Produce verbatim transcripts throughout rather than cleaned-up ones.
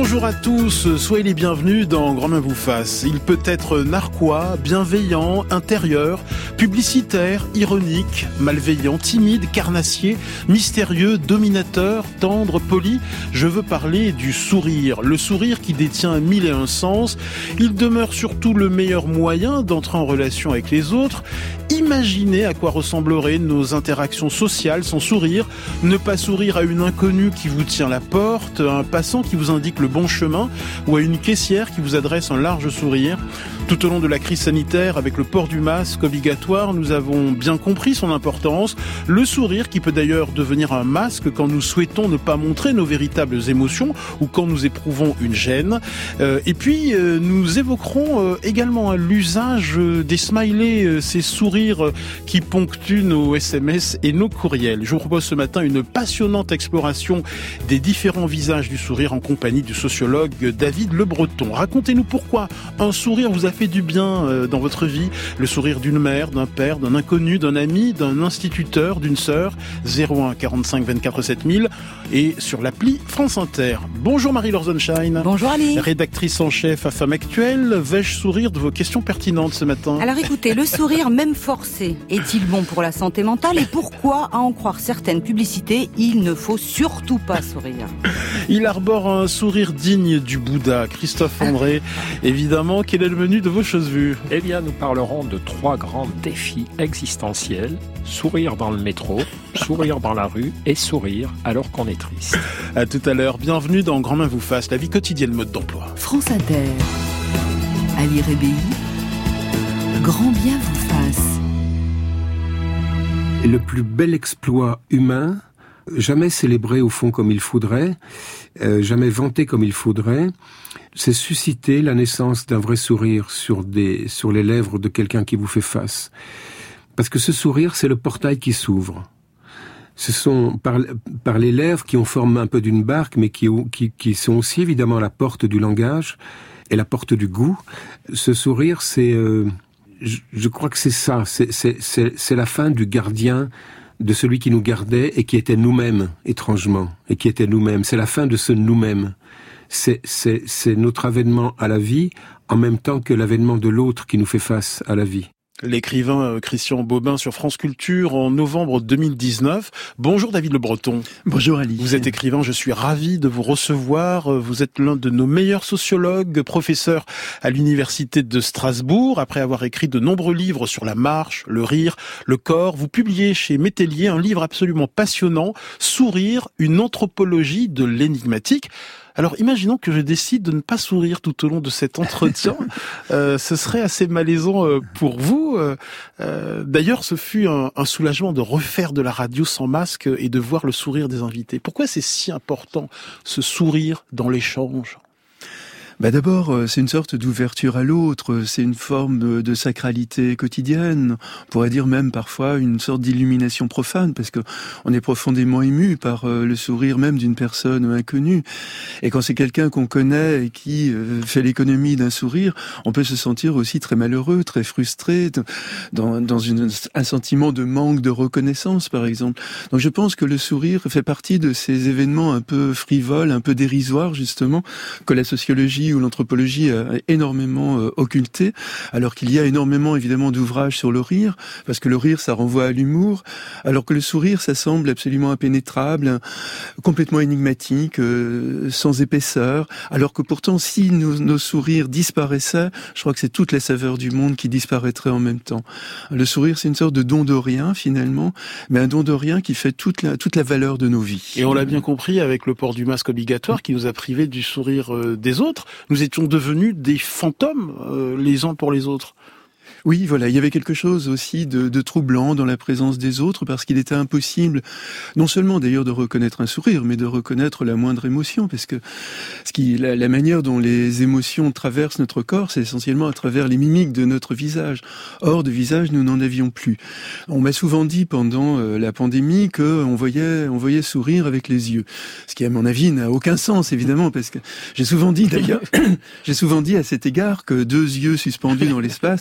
Bonjour à tous, soyez les bienvenus dans Grand Main vous fasse. Il peut être narquois, bienveillant, intérieur, publicitaire, ironique, malveillant, timide, carnassier, mystérieux, dominateur, tendre, poli. Je veux parler du sourire. Le sourire qui détient mille et un sens. Il demeure surtout le meilleur moyen d'entrer en relation avec les autres. Imaginez à quoi ressembleraient nos interactions sociales sans sourire. Ne pas sourire à une inconnue qui vous tient la porte, à un passant qui vous indique le bon chemin ou à une caissière qui vous adresse un large sourire. Tout au long de la crise sanitaire, avec le port du masque obligatoire, nous avons bien compris son importance. Le sourire qui peut d'ailleurs devenir un masque quand nous souhaitons ne pas montrer nos véritables émotions ou quand nous éprouvons une gêne. Euh, et puis, euh, nous évoquerons euh, également hein, l'usage euh, des smileys, euh, ces sourires euh, qui ponctuent nos S M S et nos courriels. Je vous propose ce matin une passionnante exploration des différents visages du sourire en compagnie du sociologue David Le Breton. Racontez-nous pourquoi un sourire vous a fait du bien dans votre vie, le sourire d'une mère, d'un père, d'un inconnu, d'un ami, d'un instituteur, d'une sœur. Zéro un quarante-cinq vingt-quatre sept mille et sur l'appli France Inter. Bonjour Marie-Laure Zonshine. Bonjour Ali. Rédactrice en chef à Femme Actuelle. Vais-je sourire de vos questions pertinentes ce matin? Alors écoutez, le sourire même forcé est-il bon pour la santé mentale et pourquoi, à en croire certaines publicités, il ne faut surtout pas sourire? Il arbore un sourire digne du Bouddha. Christophe André, évidemment, quel est le menu de vos choses vues? Eh bien, nous parlerons de trois grands défis existentiels. Sourire dans le métro, sourire dans la rue et sourire alors qu'on est triste. À tout à l'heure. Bienvenue dans Grand Main vous fasse, la vie quotidienne mode d'emploi. France Inter. Ali Rébéi. Grand bien vous fasse. Le plus bel exploit humain, jamais célébré au fond comme il faudrait, euh, jamais vanté comme il faudrait, c'est susciter la naissance d'un vrai sourire sur des, sur les lèvres de quelqu'un qui vous fait face. Parce que ce sourire, c'est le portail qui s'ouvre. Ce sont par, par les lèvres qui en forment un peu d'une barque, mais qui, qui, qui sont aussi évidemment la porte du langage et la porte du goût. Ce sourire, c'est, euh, je, je crois que c'est ça, c'est, c'est, c'est, c'est la fin du gardien, de celui qui nous gardait et qui était nous-mêmes, étrangement, et qui était nous-mêmes. C'est la fin de ce nous-mêmes. C'est, c'est, c'est notre avènement à la vie, en même temps que l'avènement de l'autre qui nous fait face à la vie. L'écrivain Christian Bobin sur France Culture en novembre deux mille dix-neuf. Bonjour David Le Breton. Bonjour Ali. Vous êtes écrivain, je suis ravi de vous recevoir. Vous êtes l'un de nos meilleurs sociologues, professeur à l'université de Strasbourg. Après avoir écrit de nombreux livres sur la marche, le rire, le corps, vous publiez chez Métellier un livre absolument passionnant, Sourire, une anthropologie de l'énigmatique. Alors, imaginons que je décide de ne pas sourire tout au long de cet entretien. euh, ce serait assez malaisant euh, pour vous. Euh, euh, d'ailleurs, ce fut un, un soulagement de refaire de la radio sans masque et de voir le sourire des invités. Pourquoi c'est si important, ce sourire dans l'échange ? Bah d'abord, c'est une sorte d'ouverture à l'autre, c'est une forme de, de sacralité quotidienne, on pourrait dire même parfois une sorte d'illumination profane, parce que on est profondément ému par le sourire même d'une personne inconnue. Et quand c'est quelqu'un qu'on connaît et qui fait l'économie d'un sourire, on peut se sentir aussi très malheureux, très frustré, dans, dans une, un sentiment de manque de reconnaissance, par exemple. Donc je pense que le sourire fait partie de ces événements un peu frivoles, un peu dérisoires, justement, que la sociologie ou l'anthropologie a énormément euh, occulté, alors qu'il y a énormément évidemment d'ouvrages sur le rire, parce que le rire ça renvoie à l'humour, alors que le sourire ça semble absolument impénétrable, complètement énigmatique, euh, sans épaisseur, alors que pourtant si nos, nos sourires disparaissaient, je crois que c'est toute la saveur du monde qui disparaîtrait en même temps. Le sourire c'est une sorte de don de rien finalement, mais un don de rien qui fait toute la, toute la valeur de nos vies. Et on l'a bien compris avec le port du masque obligatoire qui nous a privés du sourire euh, des autres. Nous étions devenus des fantômes euh, les uns pour les autres. Oui, voilà, il y avait quelque chose aussi de, de troublant dans la présence des autres, parce qu'il était impossible, non seulement d'ailleurs de reconnaître un sourire, mais de reconnaître la moindre émotion, parce que ce qui, la, la manière dont les émotions traversent notre corps, c'est essentiellement à travers les mimiques de notre visage. Or, de visage, nous n'en avions plus. On m'a souvent dit pendant euh, la pandémie qu'on voyait, on voyait sourire avec les yeux, ce qui, à mon avis, n'a aucun sens, évidemment, parce que j'ai souvent dit, d'ailleurs, j'ai souvent dit à cet égard que deux yeux suspendus dans l'espace, c'est une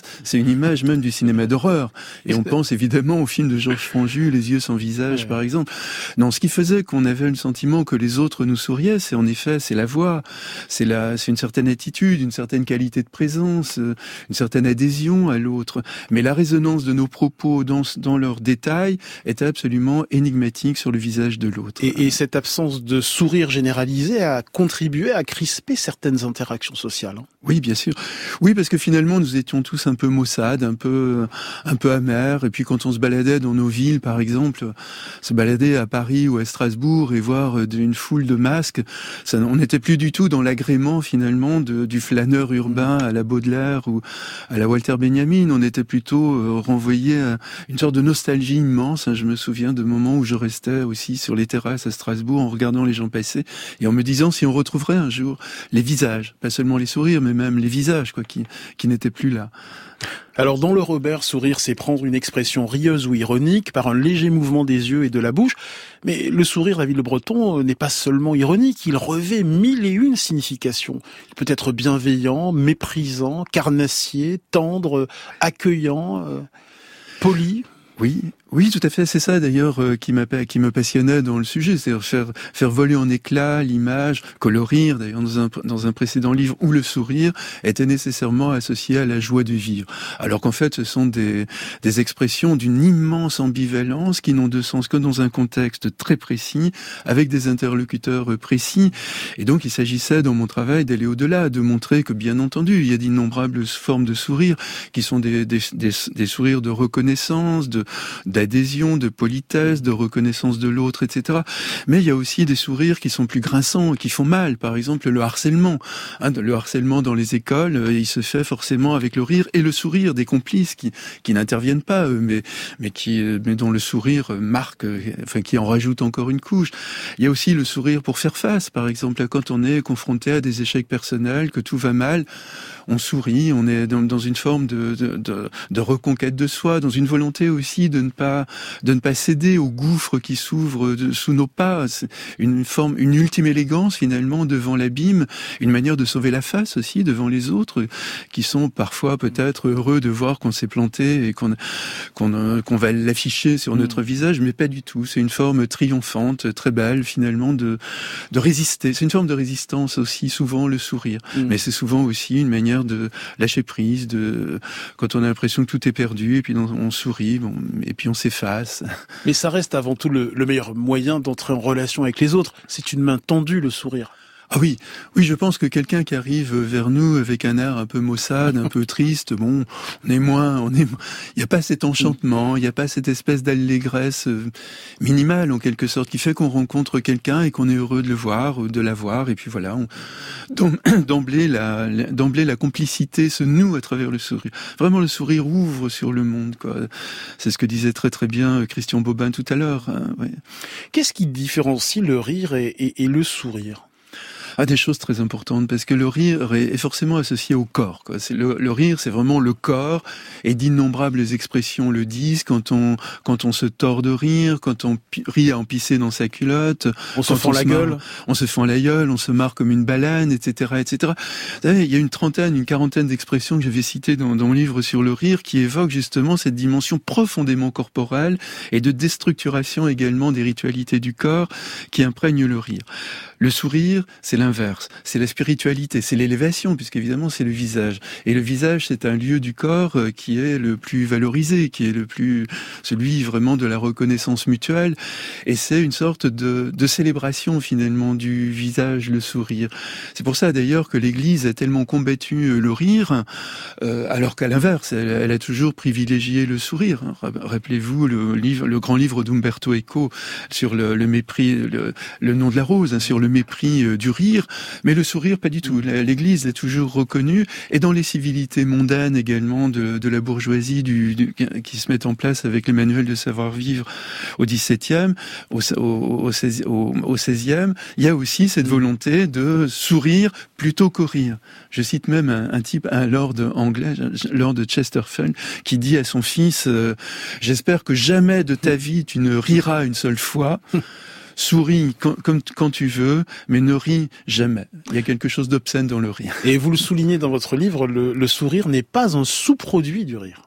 une image même du cinéma d'horreur. Et on pense évidemment au film de Georges Franju, Les yeux sans visage, ouais. par exemple. Non, ce qui faisait qu'on avait le sentiment que les autres nous souriaient, c'est en effet, c'est la voix, c'est la, c'est une certaine attitude, une certaine qualité de présence, une certaine adhésion à l'autre. Mais la résonance de nos propos dans, dans leurs détails était absolument énigmatique sur le visage de l'autre. Et, et cette absence de sourire généralisé a contribué à crisper certaines interactions sociales. Hein. Oui, bien sûr. Oui, parce que finalement, nous étions tous un peu maussades, un peu, un peu amers. Et puis, quand on se baladait dans nos villes, par exemple, se balader à Paris ou à Strasbourg et voir une foule de masques, ça, on n'était plus du tout dans l'agrément, finalement, de, du flâneur urbain à la Baudelaire ou à la Walter Benjamin. On était plutôt euh, renvoyé à une sorte de nostalgie immense. Je me souviens de moments où je restais aussi sur les terrasses à Strasbourg en regardant les gens passer et en me disant si on retrouverait un jour les visages, pas seulement les sourires, mais même les visages, quoi, qui, qui n'étaient plus là. Alors dans le Robert, sourire, c'est prendre une expression rieuse ou ironique par un léger mouvement des yeux et de la bouche. Mais le sourire, David Le Breton, n'est pas seulement ironique, il revêt mille et une significations. Il peut être bienveillant, méprisant, carnassier, tendre, accueillant, euh, poli. Oui, oui, tout à fait. C'est ça d'ailleurs euh, qui m'a qui me passionnait dans le sujet, c'est-à-dire faire faire voler en éclats l'image, colorir. D'ailleurs, dans un dans un précédent livre où le sourire était nécessairement associé à la joie de vivre, alors qu'en fait, ce sont des des expressions d'une immense ambivalence qui n'ont de sens que dans un contexte très précis, avec des interlocuteurs précis. Et donc, il s'agissait dans mon travail d'aller au-delà, de montrer que, bien entendu, il y a d'innombrables formes de sourires qui sont des des des, des sourires de reconnaissance, de d'adhésion, de politesse, de reconnaissance de l'autre, et cetera. Mais il y a aussi des sourires qui sont plus grinçants, qui font mal. Par exemple, le harcèlement. Hein, le harcèlement dans les écoles, il se fait forcément avec le rire et le sourire des complices qui qui n'interviennent pas, eux, mais mais qui mais dont le sourire marque, enfin qui en rajoute encore une couche. Il y a aussi le sourire pour faire face. Par exemple, quand on est confronté à des échecs personnels, que tout va mal, on sourit, on est dans, dans une forme de, de de de reconquête de soi, dans une volonté aussi de ne pas de ne pas céder au gouffre qui s'ouvre sous nos pas. C'est une forme, une ultime élégance finalement devant l'abîme, une manière de sauver la face aussi devant les autres qui sont parfois peut-être heureux de voir qu'on s'est planté et qu'on qu'on qu'on va l'afficher sur notre mmh. visage, mais pas du tout. C'est une forme triomphante, très belle finalement de de résister. C'est une forme de résistance aussi, souvent le sourire, mmh. mais c'est souvent aussi une manière de lâcher prise, de quand on a l'impression que tout est perdu et puis on, on sourit, bon, et puis on s'efface. Mais ça reste avant tout le, le meilleur moyen d'entrer en relation avec les autres. C'est une main tendue, le sourire. Ah oui, oui, je pense que quelqu'un qui arrive vers nous avec un air un peu maussade, un peu triste, bon, on est moins, on est, il n'y a pas cet enchantement, il n'y a pas cette espèce d'allégresse minimale en quelque sorte qui fait qu'on rencontre quelqu'un et qu'on est heureux de le voir, de la voir, et puis voilà, on, d'emblée la, d'emblée la complicité se noue à travers le sourire. Vraiment, le sourire ouvre sur le monde, quoi. C'est ce que disait très très bien Christian Bobin tout à l'heure. Hein, ouais. Qu'est-ce qui différencie le rire et, et, et le sourire ? Ah, des choses très importantes, parce que le rire est forcément associé au corps, quoi. C'est le, le rire, c'est vraiment le corps, et d'innombrables expressions le disent, quand on, quand on se tord de rire, quand on rit à en pisser dans sa culotte. On se fend la gueule. Marre, on se fend la gueule, on se marre comme une baleine, et cetera, et cetera. Vous savez, il y a une trentaine, une quarantaine d'expressions que j'avais citées dans, dans mon livre sur le rire, qui évoquent justement cette dimension profondément corporelle, et de déstructuration également des ritualités du corps, qui imprègnent le rire. Le sourire, c'est l'inverse. C'est la spiritualité, c'est l'élévation, puisqu'évidemment, c'est le visage. Et le visage, c'est un lieu du corps qui est le plus valorisé, qui est le plus, celui vraiment de la reconnaissance mutuelle. Et c'est une sorte de, de célébration, finalement, du visage, le sourire. C'est pour ça, d'ailleurs, que l'Église a tellement combattu le rire, euh, alors qu'à l'inverse, elle, elle a toujours privilégié le sourire. Rappelez-vous le livre, le grand livre d'Umberto Eco sur le, le mépris, le, le nom de la rose, hein, sur le mépris euh, du rire, mais le sourire, pas du tout. L'Église l'a toujours reconnu, et dans les civilités mondaines également de, de la bourgeoisie du, du, qui se mettent en place avec les manuels de savoir-vivre au dix-septième, au, au, au, au seizième, il y a aussi cette volonté de sourire plutôt qu'au rire. Je cite même un, un type, un lord anglais, lord Chesterfield, qui dit à son fils euh, « J'espère que jamais de ta vie tu ne riras une seule fois ». souris quand, comme, quand tu veux, mais ne ris jamais. Il y a quelque chose d'obscène dans le rire. Et vous le soulignez dans votre livre, le, le sourire n'est pas un sous-produit du rire.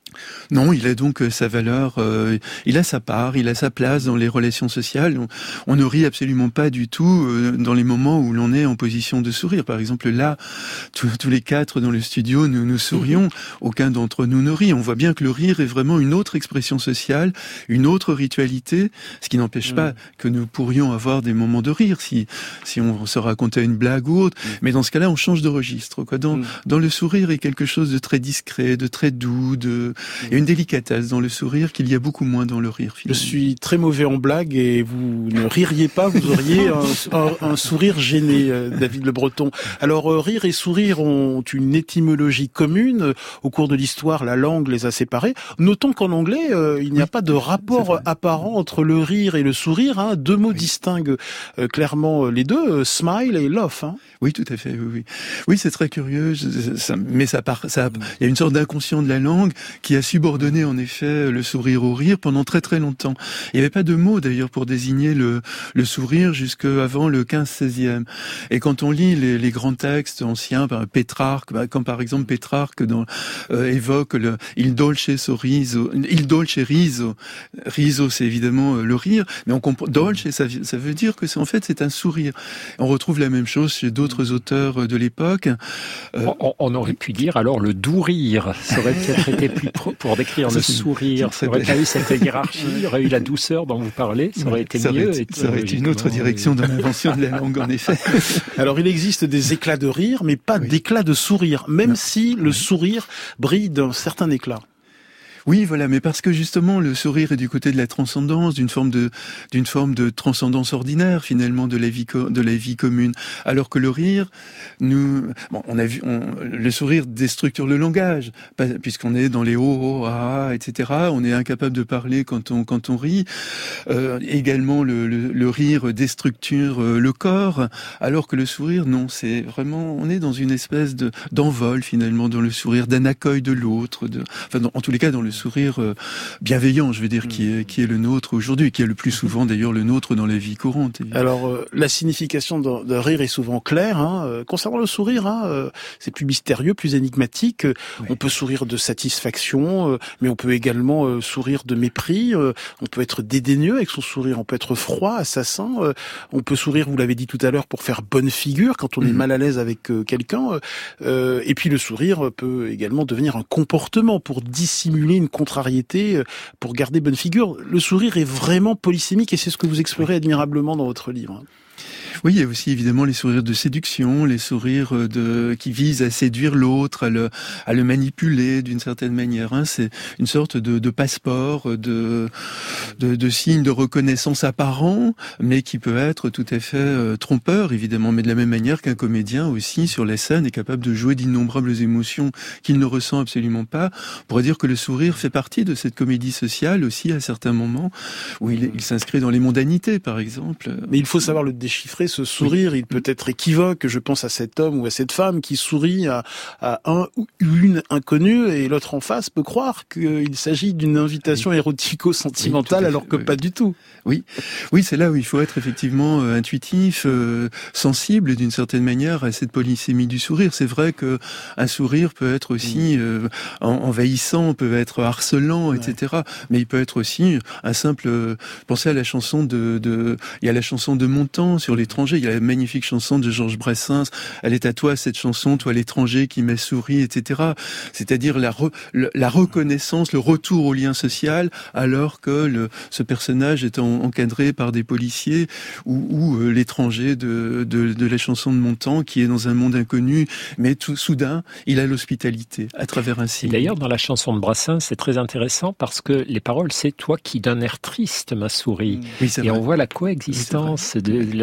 Non, il a donc sa valeur, euh, il a sa part, il a sa place dans les relations sociales. On, on ne rit absolument pas du tout euh, dans les moments où l'on est en position de sourire. Par exemple, là, tous, tous les quatre dans le studio, nous nous sourions. Aucun d'entre nous ne rit. On voit bien que le rire est vraiment une autre expression sociale, une autre ritualité, ce qui n'empêche mmh. pas que nous pourrions avoir des moments de rire si si on se racontait une blague ou autre. Mmh. Mais dans ce cas-là, on change de registre. Quoi. Dans, mmh. dans le sourire, il y a quelque chose de très discret, de très doux, de il y a une délicatesse dans le sourire qu'il y a beaucoup moins dans le rire. Finalement. Je suis très mauvais en blague et vous ne ririez pas, vous auriez un, un, un sourire gêné, David Le Breton. Alors, rire et sourire ont une étymologie commune. Au cours de l'histoire, la langue les a séparés. Notons qu'en anglais, euh, il n'y a oui, pas de rapport apparent entre le rire et le sourire. Hein. Deux mots oui. distinguent euh, clairement les deux, euh, smile et laugh. Hein. Oui, tout à fait. Oui, oui. oui c'est très curieux, ça, mais ça part. Ça, il y a une sorte d'inconscient de la langue qui a subordonné en effet le sourire au rire pendant très très longtemps. Il n'y avait pas de mot d'ailleurs pour désigner le, le sourire jusqu'avant le quinze seizième. Et quand on lit les, les grands textes anciens, par Pétrarque, bah, comme par exemple Pétrarque dans, euh, évoque le il dolce sorriso, il dolce riso, riso c'est évidemment le rire, mais on comprend dolce ça, ça veut dire que c'est en fait c'est un sourire. On retrouve la même chose chez d'autres auteurs de l'époque. Euh, on, on aurait pu dire alors le doux rire, ça aurait peut-être été plus pro pour décrire le sourire, ça aurait pas eu cette hiérarchie, il y aurait eu la douceur dont vous parlez, ça aurait été ça mieux. Aurait, ça aurait été une autre direction dans l'invention de la langue, en effet. Alors, il existe des éclats de rire, mais pas oui. d'éclats de sourire, même non. si le oui. sourire brille d'un certain éclat. Oui, voilà, mais parce que justement le sourire est du côté de la transcendance, d'une forme de d'une forme de transcendance ordinaire finalement de la vie de la vie commune, alors que le rire, nous, bon, on a vu, on, le sourire déstructure le langage, puisqu'on est dans les oh, oh ah, et cetera. On est incapable de parler quand on quand on rit. Euh, également, le, le, le rire déstructure le corps, alors que le sourire, non, c'est vraiment, on est dans une espèce de d'envol finalement dans le sourire, d'un accueil de l'autre, de, enfin, dans, en tous les cas dans le sourire euh, bienveillant, je veux dire, qui est, qui est le nôtre aujourd'hui, qui est le plus souvent d'ailleurs le nôtre dans la vie courante. Évidemment. Alors, euh, la signification de, de rire est souvent claire. Hein. Euh, concernant le sourire, hein, euh, c'est plus mystérieux, plus énigmatique. Euh, oui. On peut sourire de satisfaction, euh, mais on peut également euh, sourire de mépris. Euh, on peut être dédaigneux avec son sourire, on peut être froid, assassin. Euh, on peut sourire, vous l'avez dit tout à l'heure, pour faire bonne figure quand on mmh. est mal à l'aise avec euh, quelqu'un. Euh, et puis le sourire peut également devenir un comportement pour dissimuler une contrariété, pour garder bonne figure. Le sourire est vraiment polysémique et c'est ce que vous explorez admirablement dans votre livre. Oui, il y a aussi évidemment les sourires de séduction, les sourires de qui visent à séduire l'autre, à le à le manipuler d'une certaine manière. Hein. C'est une sorte de, de passeport, de, de de signe de reconnaissance apparent, mais qui peut être tout à fait euh, trompeur évidemment. Mais de la même manière qu'un comédien aussi sur la scène est capable de jouer d'innombrables émotions qu'il ne ressent absolument pas. On pourrait dire que le sourire fait partie de cette comédie sociale aussi à certains moments où il, il s'inscrit dans les mondanités par exemple. Mais il faut savoir le déchiffrer. Ce sourire, oui. il peut être équivoque. Je pense à cet homme ou à cette femme qui sourit à, à un ou une inconnue et l'autre en face peut croire qu'il s'agit d'une invitation oui. érotico-sentimentale oui, alors que oui. pas du tout. Oui, oui, c'est là où il faut être effectivement euh, intuitif, euh, sensible d'une certaine manière à cette polysémie du sourire. C'est vrai que un sourire peut être aussi euh, envahissant, peut être harcelant, ouais. et cetera. Mais il peut être aussi un simple. Euh, pensez à la chanson de, de, il y a la chanson de Montand sur l'étranger. Il y a la magnifique chanson de Georges Brassens. Elle est à toi cette chanson, toi l'étranger qui m'a souri, et cetera. C'est-à-dire la, re, la reconnaissance, le retour au lien social, alors que le, ce personnage est en, encadré par des policiers ou, ou euh, l'étranger de, de, de la chanson de Montand qui est dans un monde inconnu, mais tout soudain il a l'hospitalité à travers un signe. Et d'ailleurs dans la chanson de Brassens c'est très intéressant parce que les paroles c'est toi qui d'un air triste m'a souri. Oui, et vrai. On voit la coexistence oui, de, de, à la fois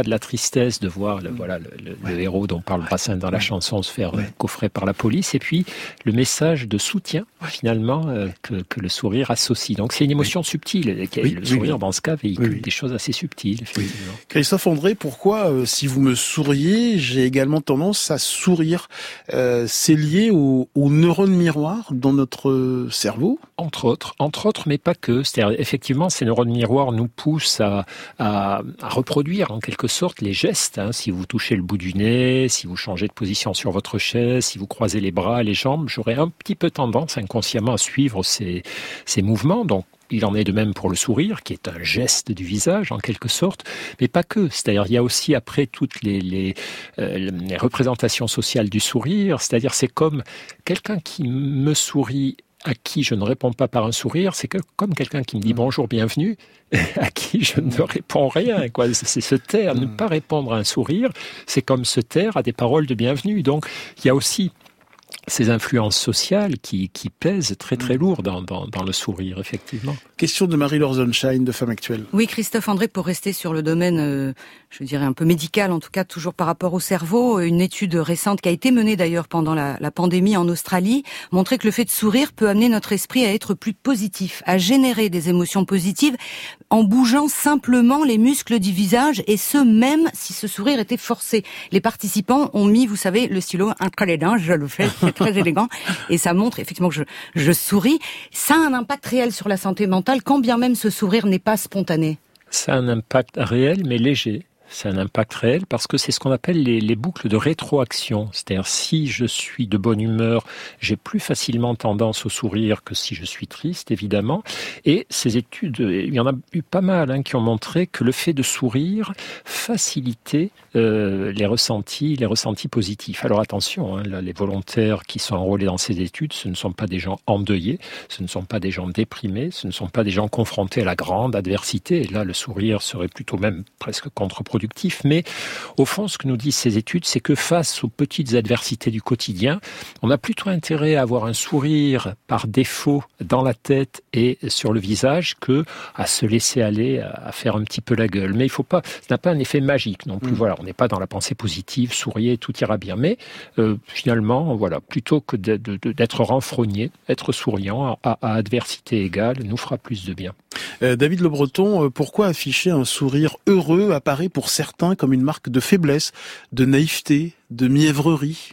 pas de la tristesse de voir le, voilà, le, le, ouais. le héros dont parle Brassens dans la ouais. chanson se faire ouais. coffrer par la police, et puis le message de soutien, finalement, euh, que, que le sourire associe. Donc c'est une émotion oui. subtile. Oui, le sourire, oui. dans ce cas, véhicule oui. des choses assez subtiles, effectivement. Oui. Christophe André, pourquoi, euh, si vous me souriez, j'ai également tendance à sourire euh, C'est lié aux, aux neurones miroirs dans notre cerveau ? Entre autres, entre autres, mais pas que. C'est-à-dire, effectivement, ces neurones miroirs nous poussent à, à, à reproduire, en quelque sorte, les gestes. Hein. Si vous touchez le bout du nez, si vous changez de position sur votre chaise, si vous croisez les bras, les jambes, j'aurais un petit peu tendance inconsciemment à suivre ces, ces mouvements. Donc, il en est de même pour le sourire, qui est un geste du visage, en quelque sorte, mais pas que. C'est-à-dire, il y a aussi, après, toutes les, les, euh, les représentations sociales du sourire. C'est-à-dire, c'est comme quelqu'un qui me sourit, à qui je ne réponds pas par un sourire, c'est que comme quelqu'un qui me dit bonjour, bienvenue, à qui je ne réponds rien, quoi. C'est se taire, ne pas répondre à un sourire, c'est comme se taire à des paroles de bienvenue. Donc, il y a aussi ces influences sociales qui, qui pèsent très très lourd dans, dans, dans le sourire, effectivement. Question de Marie-Laure Sonnstein de Femme Actuelle. Oui, Christophe André, pour rester sur le domaine, euh, je dirais un peu médical, en tout cas toujours par rapport au cerveau, une étude récente qui a été menée d'ailleurs pendant la, la pandémie en Australie montrait que le fait de sourire peut amener notre esprit à être plus positif, à générer des émotions positives en bougeant simplement les muscles du visage, et ce même si ce sourire était forcé. Les participants ont mis, vous savez, le stylo entre les dents, je le fais, c'est très élégant, et ça montre effectivement que je, je souris. Ça a un impact réel sur la santé mentale, quand bien même ce sourire n'est pas spontané. Ça a un impact réel, mais léger. C'est un impact réel parce que c'est ce qu'on appelle les, les boucles de rétroaction. C'est-à-dire, si je suis de bonne humeur, j'ai plus facilement tendance au sourire que si je suis triste, évidemment. Et ces études, il y en a eu pas mal hein, qui ont montré que le fait de sourire facilitait euh, les ressentis, les ressentis positifs. Alors attention, hein, là, les volontaires qui sont enrôlés dans ces études, ce ne sont pas des gens endeuillés, ce ne sont pas des gens déprimés, ce ne sont pas des gens confrontés à la grande adversité. Et là, le sourire serait plutôt même presque contre-productif. Mais au fond, ce que nous disent ces études, c'est que face aux petites adversités du quotidien, on a plutôt intérêt à avoir un sourire par défaut dans la tête et sur le visage que à se laisser aller, à faire un petit peu la gueule. Mais il faut pas, ça n'a pas un effet magique non plus. Mmh. Voilà, on n'est pas dans la pensée positive, souriez, tout ira bien. Mais euh, finalement, voilà, plutôt que de, de, d'être renfrogné, être souriant à, à adversité égale nous fera plus de bien. Euh, David Le Breton, euh, pourquoi afficher un sourire heureux apparaît pour certains comme une marque de faiblesse, de naïveté, de mièvrerie?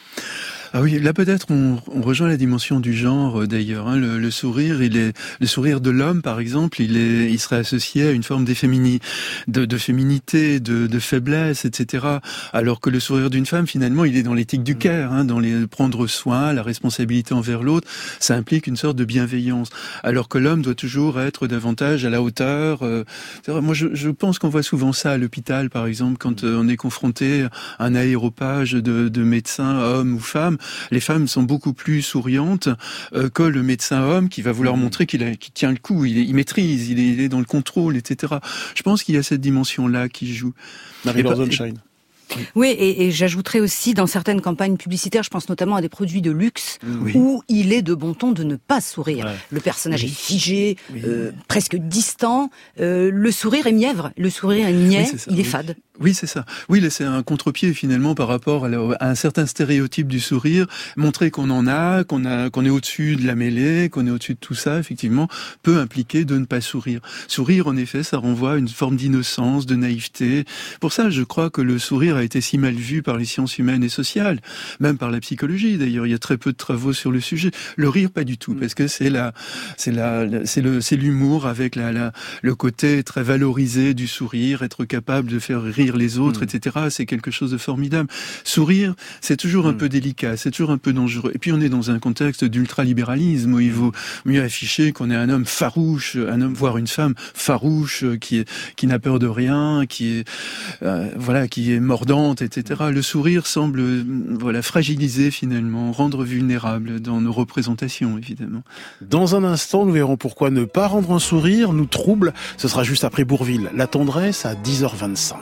Ah oui, là peut-être on, on rejoint la dimension du genre d'ailleurs. Hein. Le, le sourire, il est le sourire de l'homme par exemple, il est, il serait associé à une forme d'effémini, de, de féminité, de, de faiblesse, et cetera. Alors que le sourire d'une femme, finalement, il est dans l'éthique du care, hein, dans les prendre soin, la responsabilité envers l'autre. Ça implique une sorte de bienveillance. Alors que l'homme doit toujours être davantage à la hauteur. Euh, moi, je, je pense qu'on voit souvent ça à l'hôpital, par exemple, quand euh, on est confronté à un aéropage de, de médecins, hommes ou femmes. Les femmes sont beaucoup plus souriantes euh, que le médecin homme qui va vouloir montrer qu'il, a, qu'il tient le coup, il, est, il maîtrise, il est, il est dans le contrôle, et cetera. Je pense qu'il y a cette dimension-là qui joue. Marie-Laure Sonnstein. Oui, et, et j'ajouterais aussi dans certaines campagnes publicitaires, je pense notamment à des produits de luxe, oui. où il est de bon ton de ne pas sourire. Ouais. Le personnage oui. est figé, oui. euh, presque distant, euh, le sourire est mièvre, le sourire est niais, oui, il est oui. fade. Oui, c'est ça. Oui, là, c'est un contre-pied finalement par rapport à, la, à un certain stéréotype du sourire. Montrer qu'on en a, qu'on a, qu'on est au-dessus de la mêlée, qu'on est au-dessus de tout ça, effectivement, peut impliquer de ne pas sourire. Sourire, en effet, ça renvoie à une forme d'innocence, de naïveté. Pour ça, je crois que le sourire a été si mal vu par les sciences humaines et sociales, même par la psychologie. D'ailleurs, il y a très peu de travaux sur le sujet. Le rire, pas du tout, parce que c'est la, c'est la, c'est le, c'est l'humour avec la, la, le côté très valorisé du sourire, être capable de faire rire les autres, mmh. et cetera. C'est quelque chose de formidable. Sourire, c'est toujours un mmh. peu délicat, c'est toujours un peu dangereux. Et puis on est dans un contexte d'ultralibéralisme où il vaut mieux afficher qu'on est un homme farouche, un homme, voire une femme farouche, qui est, qui n'a peur de rien, qui est, euh, voilà, qui est mordante, et cetera. Le sourire semble, voilà, fragiliser finalement, rendre vulnérable dans nos représentations, évidemment. Dans un instant, nous verrons pourquoi ne pas rendre un sourire nous trouble. Ce sera juste après Bourvil. La tendresse à dix heures vingt-cinq.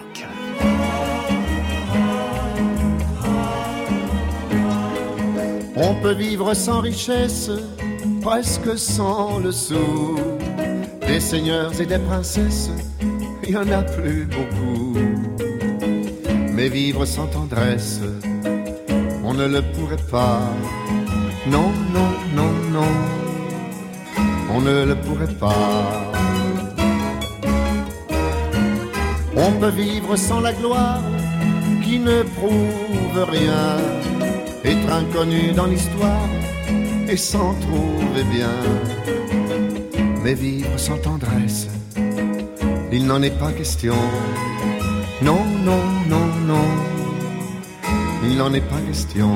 On peut vivre sans richesse, presque sans le sou. Des seigneurs et des princesses, il y en a plus beaucoup. Mais vivre sans tendresse, on ne le pourrait pas. Non, non, non, non, on ne le pourrait pas. On peut vivre sans la gloire qui ne prouve rien, être inconnu dans l'histoire et s'en trouver bien. Mais vivre sans tendresse, il n'en est pas question. Non, non, non, non, il n'en est pas question.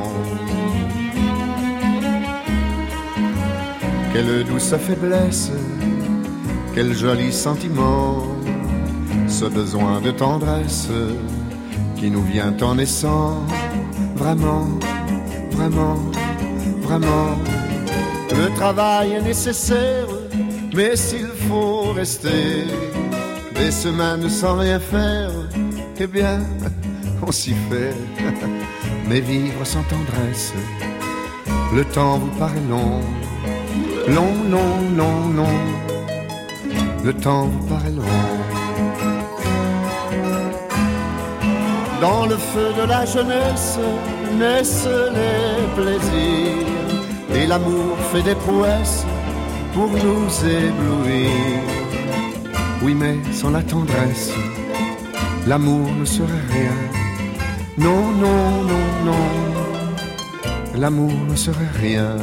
Quelle douce faiblesse, quel joli sentiment, ce besoin de tendresse qui nous vient en naissant. Vraiment, vraiment, vraiment, le travail est nécessaire, mais s'il faut rester des semaines sans rien faire, eh bien, on s'y fait. Mais vivre sans tendresse, le temps vous paraît long. Long, long, long, long, le temps vous paraît long. Dans le feu de la jeunesse naissent les plaisirs, et l'amour fait des prouesses pour nous éblouir. Oui, mais sans la tendresse, l'amour ne serait rien. Non, non, non, non, l'amour ne serait rien.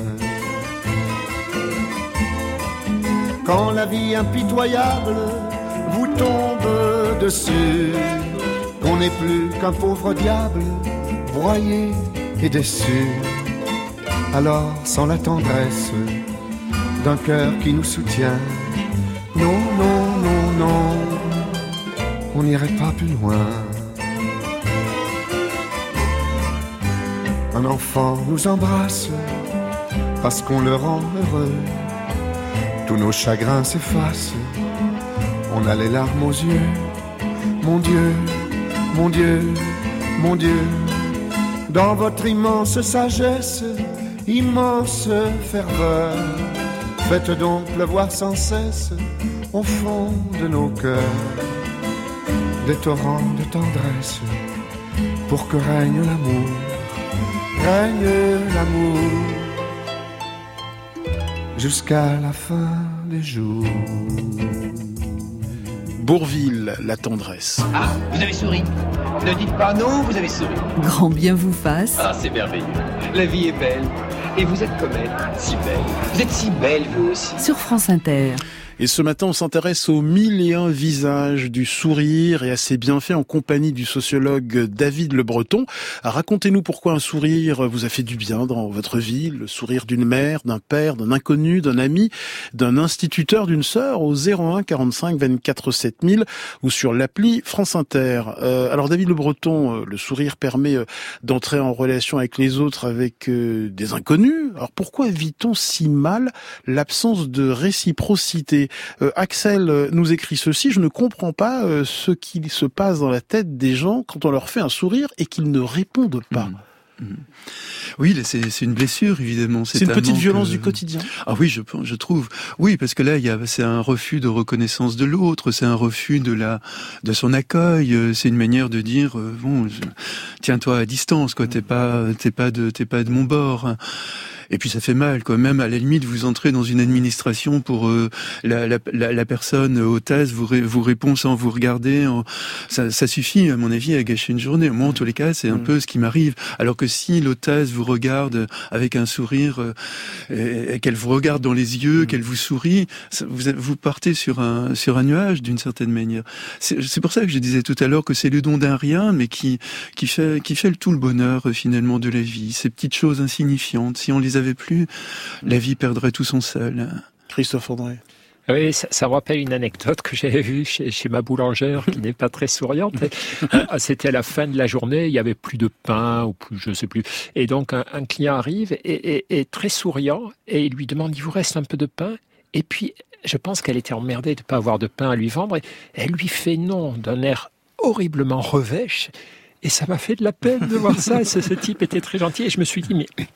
Quand la vie impitoyable vous tombe dessus, qu'on n'est plus qu'un pauvre diable, broyé et déçu, alors sans la tendresse d'un cœur qui nous soutient, non, non, non, non, on n'irait pas plus loin. Un enfant nous embrasse parce qu'on le rend heureux. Tous nos chagrins s'effacent, on a les larmes aux yeux. Mon Dieu, mon Dieu, mon Dieu, dans votre immense sagesse, immense ferveur, faites donc pleuvoir sans cesse au fond de nos cœurs des torrents de tendresse, pour que règne l'amour, règne l'amour jusqu'à la fin des jours. Bourvil, la tendresse. Ah, vous avez souri. Ne dites pas non, vous avez souri. Grand bien vous fasse. Ah, c'est merveilleux. La vie est belle. Et vous êtes comme elle, si belle. Vous êtes si belle, vous aussi. Sur France Inter. Et ce matin, on s'intéresse aux mille et un visages du sourire et à ses bienfaits en compagnie du sociologue David Le Breton. Racontez-nous pourquoi un sourire vous a fait du bien dans votre vie, le sourire d'une mère, d'un père, d'un inconnu, d'un ami, d'un instituteur, d'une sœur, au zéro un quarante-cinq vingt-quatre sept mille ou sur l'appli France Inter. Euh, alors David Le Breton, le sourire permet d'entrer en relation avec les autres, avec euh, des inconnus. Alors pourquoi vit-on si mal l'absence de réciprocité ? Euh, Axel nous écrit ceci: je ne comprends pas euh, ce qui se passe dans la tête des gens quand on leur fait un sourire et qu'ils ne répondent pas. Mmh. Mmh. Oui, c'est, c'est une blessure, évidemment. C'est, c'est une petite violence que... du quotidien. Ah oui, je, je trouve. Oui, parce que là, il y a, c'est un refus de reconnaissance de l'autre, c'est un refus de la, de son accueil. C'est une manière de dire, euh, bon, je, tiens-toi à distance, quoi. T'es pas, t'es pas de, t'es pas de mon bord. Et puis ça fait mal, quoi. Même à la limite, vous entrez dans une administration pour euh, la, la, la, la personne hôtesse vous, ré, vous répond sans vous regarder. En... Ça, ça suffit, à mon avis, à gâcher une journée. Moi, en tous les cas, c'est un mmh. peu ce qui m'arrive. Alors que si l'hôtesse vous regarde avec un sourire, euh, et qu'elle vous regarde dans les yeux, mmh. qu'elle vous sourit, ça, vous, vous partez sur un sur un nuage d'une certaine manière. C'est, c'est pour ça que je disais tout à l'heure que c'est le don d'un rien, mais qui qui fait qui fait tout le bonheur finalement de la vie. Ces petites choses insignifiantes. Si on les avait plus, la vie perdrait tout son sel. Christophe André. Oui, ça, ça me rappelle une anecdote que j'avais vue chez, chez ma boulangère, qui n'est pas très souriante. C'était à la fin de la journée, il y avait plus de pain, ou plus, je sais plus. Et donc, un, un client arrive et, et, et très souriant, et il lui demande, il vous reste un peu de pain? Et puis, je pense qu'elle était emmerdée de ne pas avoir de pain à lui vendre, et elle lui fait non, d'un air horriblement revêche. Et ça m'a fait de la peine de voir ça. Ce, ce type était très gentil, et je me suis dit, mais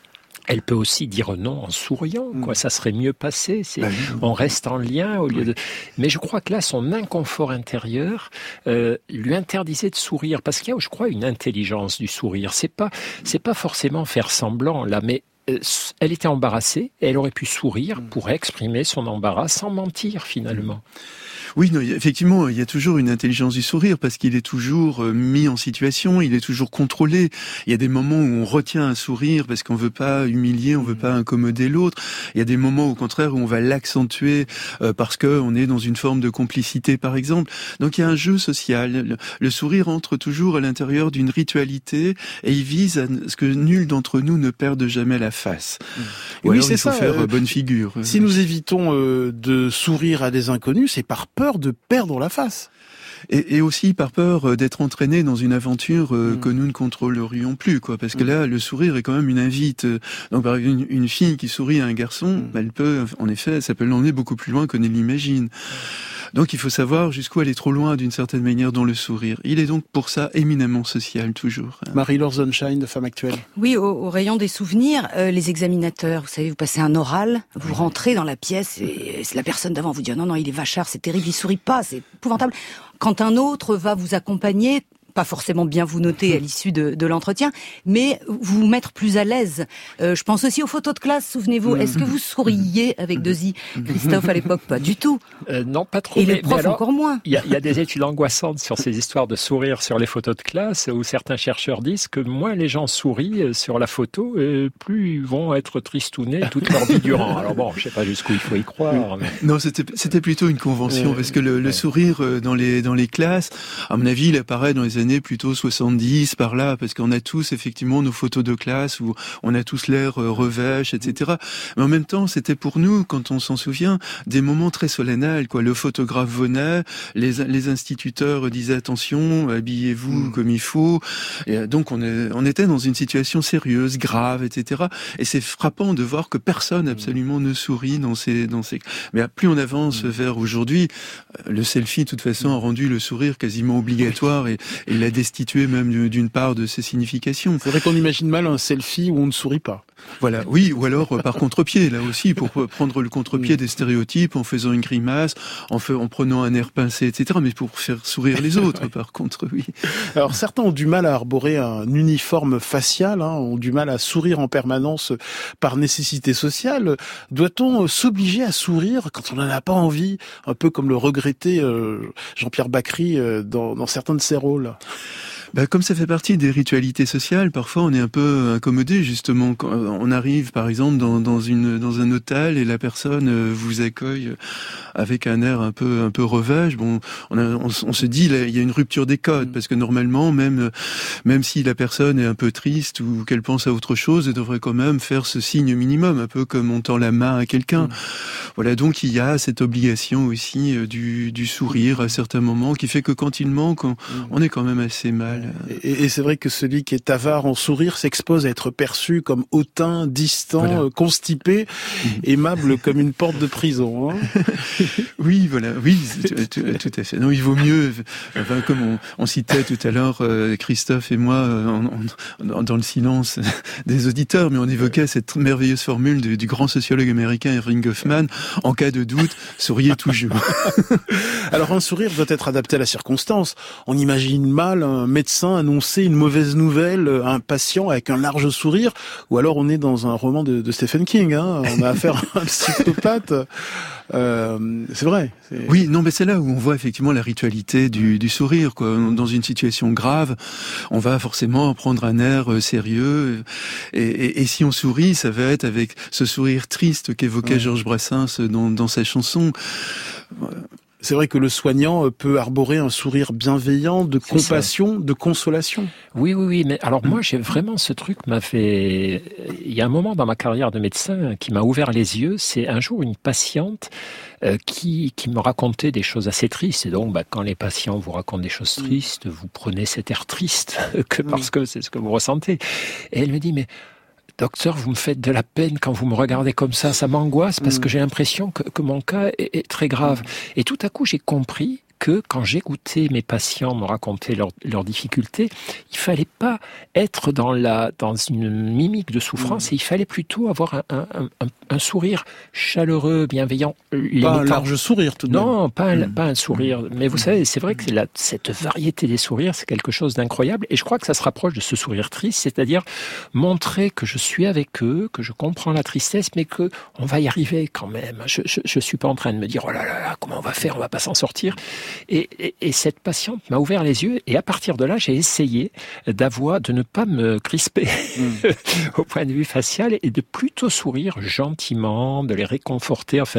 Elle peut aussi dire non en souriant, quoi. Ça serait mieux passé. C'est, bah, on reste en lien au lieu de. Mais je crois que là, son inconfort intérieur euh, lui interdisait de sourire, parce qu'il y a, je crois, une intelligence du sourire. C'est pas, c'est pas forcément faire semblant là, mais euh, elle était embarrassée et elle aurait pu sourire pour exprimer son embarras sans mentir finalement. Oui, non, effectivement, il y a toujours une intelligence du sourire parce qu'il est toujours mis en situation, il est toujours contrôlé. Il y a des moments où on retient un sourire parce qu'on veut pas humilier, on veut pas incommoder l'autre. Il y a des moments, au contraire, où on va l'accentuer euh, parce que on est dans une forme de complicité, par exemple. Donc il y a un jeu social. Le, le sourire entre toujours à l'intérieur d'une ritualité et il vise à ce que nul d'entre nous ne perde jamais la face. Mmh. Ou oui, alors, c'est il faut ça, faire euh, bonne figure. Si nous évitons euh, de sourire à des inconnus, c'est par peur de perdre la face. Et, et aussi par peur d'être entraîné dans une aventure euh, mmh. que nous ne contrôlerions plus, quoi. Parce que mmh. là, le sourire est quand même une invite. Donc, par exemple, une, une fille qui sourit à un garçon, mmh. elle peut, en effet, ça peut l'emmener beaucoup plus loin qu'on ne l'imagine. Donc, il faut savoir jusqu'où aller trop loin, d'une certaine manière, dans le sourire. Il est donc pour ça éminemment social, toujours. Marie-Laure Sunshine, de Femme Actuelle. Oui, au, au rayon des souvenirs, euh, les examinateurs, vous savez, vous passez un oral, vous rentrez dans la pièce et la personne d'avant vous dit oh, « Non, non, il est vachard, c'est terrible, il sourit pas, c'est épouvantable ». Quand un autre va vous accompagner, pas forcément bien vous noter à l'issue de, de l'entretien, mais vous mettre plus à l'aise. Euh, je pense aussi aux photos de classe, souvenez-vous. Est-ce que vous souriez avec deux i? Christophe, à l'époque, pas du tout. Euh, non, pas trop. Et mais, les profs mais alors, encore moins. Il y, y a des études angoissantes sur ces histoires de sourire sur les photos de classe, où certains chercheurs disent que moins les gens sourient sur la photo, euh, plus ils vont être tristounés toute leur vie durant. Alors bon, je sais pas jusqu'où il faut y croire. Mais... Non, c'était, c'était plutôt une convention, parce que le, le sourire dans les, dans les classes, à mon avis, il apparaît dans les années plutôt soixante-dix, par là, parce qu'on a tous effectivement nos photos de classe où on a tous l'air euh, revêche, et cetera. Mais en même temps, c'était pour nous, quand on s'en souvient, des moments très solennels, quoi. Le photographe venait, les, les instituteurs disaient attention, habillez-vous mmh. comme il faut. Et donc on, est, on était dans une situation sérieuse, grave, et cetera. Et c'est frappant de voir que personne absolument ne sourit dans ces, dans ces. Mais plus on avance mmh. vers aujourd'hui, le selfie, de toute façon, a rendu le sourire quasiment obligatoire et, et l'a destitué même d'une part de ses significations. C'est vrai qu'on imagine mal un selfie où on ne sourit pas. Voilà, oui, ou alors euh, par contre-pied, là aussi, pour prendre le contre-pied des stéréotypes en faisant une grimace, en, fait, en prenant un air pincé, et cetera, mais pour faire sourire les autres, par contre, oui. Alors certains ont du mal à arborer un uniforme facial, hein, ont du mal à sourire en permanence par nécessité sociale. Doit-on s'obliger à sourire quand on n'en a pas envie, un peu comme le regrettait euh, Jean-Pierre Bacry euh, dans, dans certains de ses rôles? Bah, comme ça fait partie des ritualités sociales, parfois on est un peu incommodé, justement. Quand on arrive, par exemple, dans, dans, une, dans un hôtel et la personne vous accueille avec un air un peu, un peu revêche. Bon, on, a, on, on se dit, là, il y a une rupture des codes, parce que normalement, même, même si la personne est un peu triste ou qu'elle pense à autre chose, elle devrait quand même faire ce signe minimum, un peu comme on tend la main à quelqu'un. Mmh. Voilà, donc il y a cette obligation aussi du, du sourire à certains moments qui fait que quand il manque, on, on est quand même assez mal. Et, et c'est vrai que celui qui est avare en sourire s'expose à être perçu comme hautain, distant, voilà. constipé, mmh. aimable comme une porte de prison. Hein. Oui, voilà, oui, tout, tout, tout à fait. Non, il vaut mieux, enfin, comme on, on citait tout à l'heure, euh, Christophe et moi, euh, on, on, dans le silence des auditeurs, mais on évoquait cette merveilleuse formule du, du grand sociologue américain Irving Goffman, en cas de doute, souriez toujours. Alors un sourire doit être adapté à la circonstance. On imagine mal un médecin annoncer une mauvaise nouvelle à un patient avec un large sourire, ou alors on est dans un roman de, de Stephen King, hein. On a affaire à un psychopathe. Euh, c'est vrai. C'est... Oui, non, mais c'est là où on voit effectivement la ritualité du, du sourire, quoi. Dans une situation grave, on va forcément prendre un air euh, sérieux, et, et, et si on sourit, ça va être avec ce sourire triste qu'évoquait ouais. Georges Brassens dans, dans sa chanson. C'est vrai que le soignant peut arborer un sourire bienveillant, de c'est compassion, ça. De consolation. Oui, oui, oui. Mais alors moi, j'ai vraiment ce truc m'a fait. Il y a un moment dans ma carrière de médecin qui m'a ouvert les yeux. C'est un jour une patiente euh, qui qui me racontait des choses assez tristes. Et donc, bah, quand les patients vous racontent des choses tristes, vous prenez cet air triste que parce que c'est ce que vous ressentez. Et elle me dit, mais docteur, vous me faites de la peine quand vous me regardez comme ça, ça m'angoisse parce mmh. que j'ai l'impression que, que mon cas est, est très grave. Mmh. Et tout à coup, j'ai compris que quand j'écoutais mes patients me raconter leurs leurs difficultés, il fallait pas être dans la dans une mimique de souffrance, mmh. et il fallait plutôt avoir un, un, un, un sourire chaleureux, bienveillant. Les pas un mettant... large sourire tout de même. Non, pas un, mmh. pas un sourire. Mais vous savez, c'est vrai que la, cette variété des sourires, c'est quelque chose d'incroyable. Et je crois que ça se rapproche de ce sourire triste, c'est-à-dire montrer que je suis avec eux, que je comprends la tristesse, mais que on va y arriver quand même. Je, je, je suis pas en train de me dire oh là là là, comment on va faire, on va pas s'en sortir. Et, et, et cette patiente m'a ouvert les yeux, et à partir de là, j'ai essayé d'avoir, de ne pas me crisper mmh. au point de vue facial, et de plutôt sourire gentiment, de les réconforter. Enfin,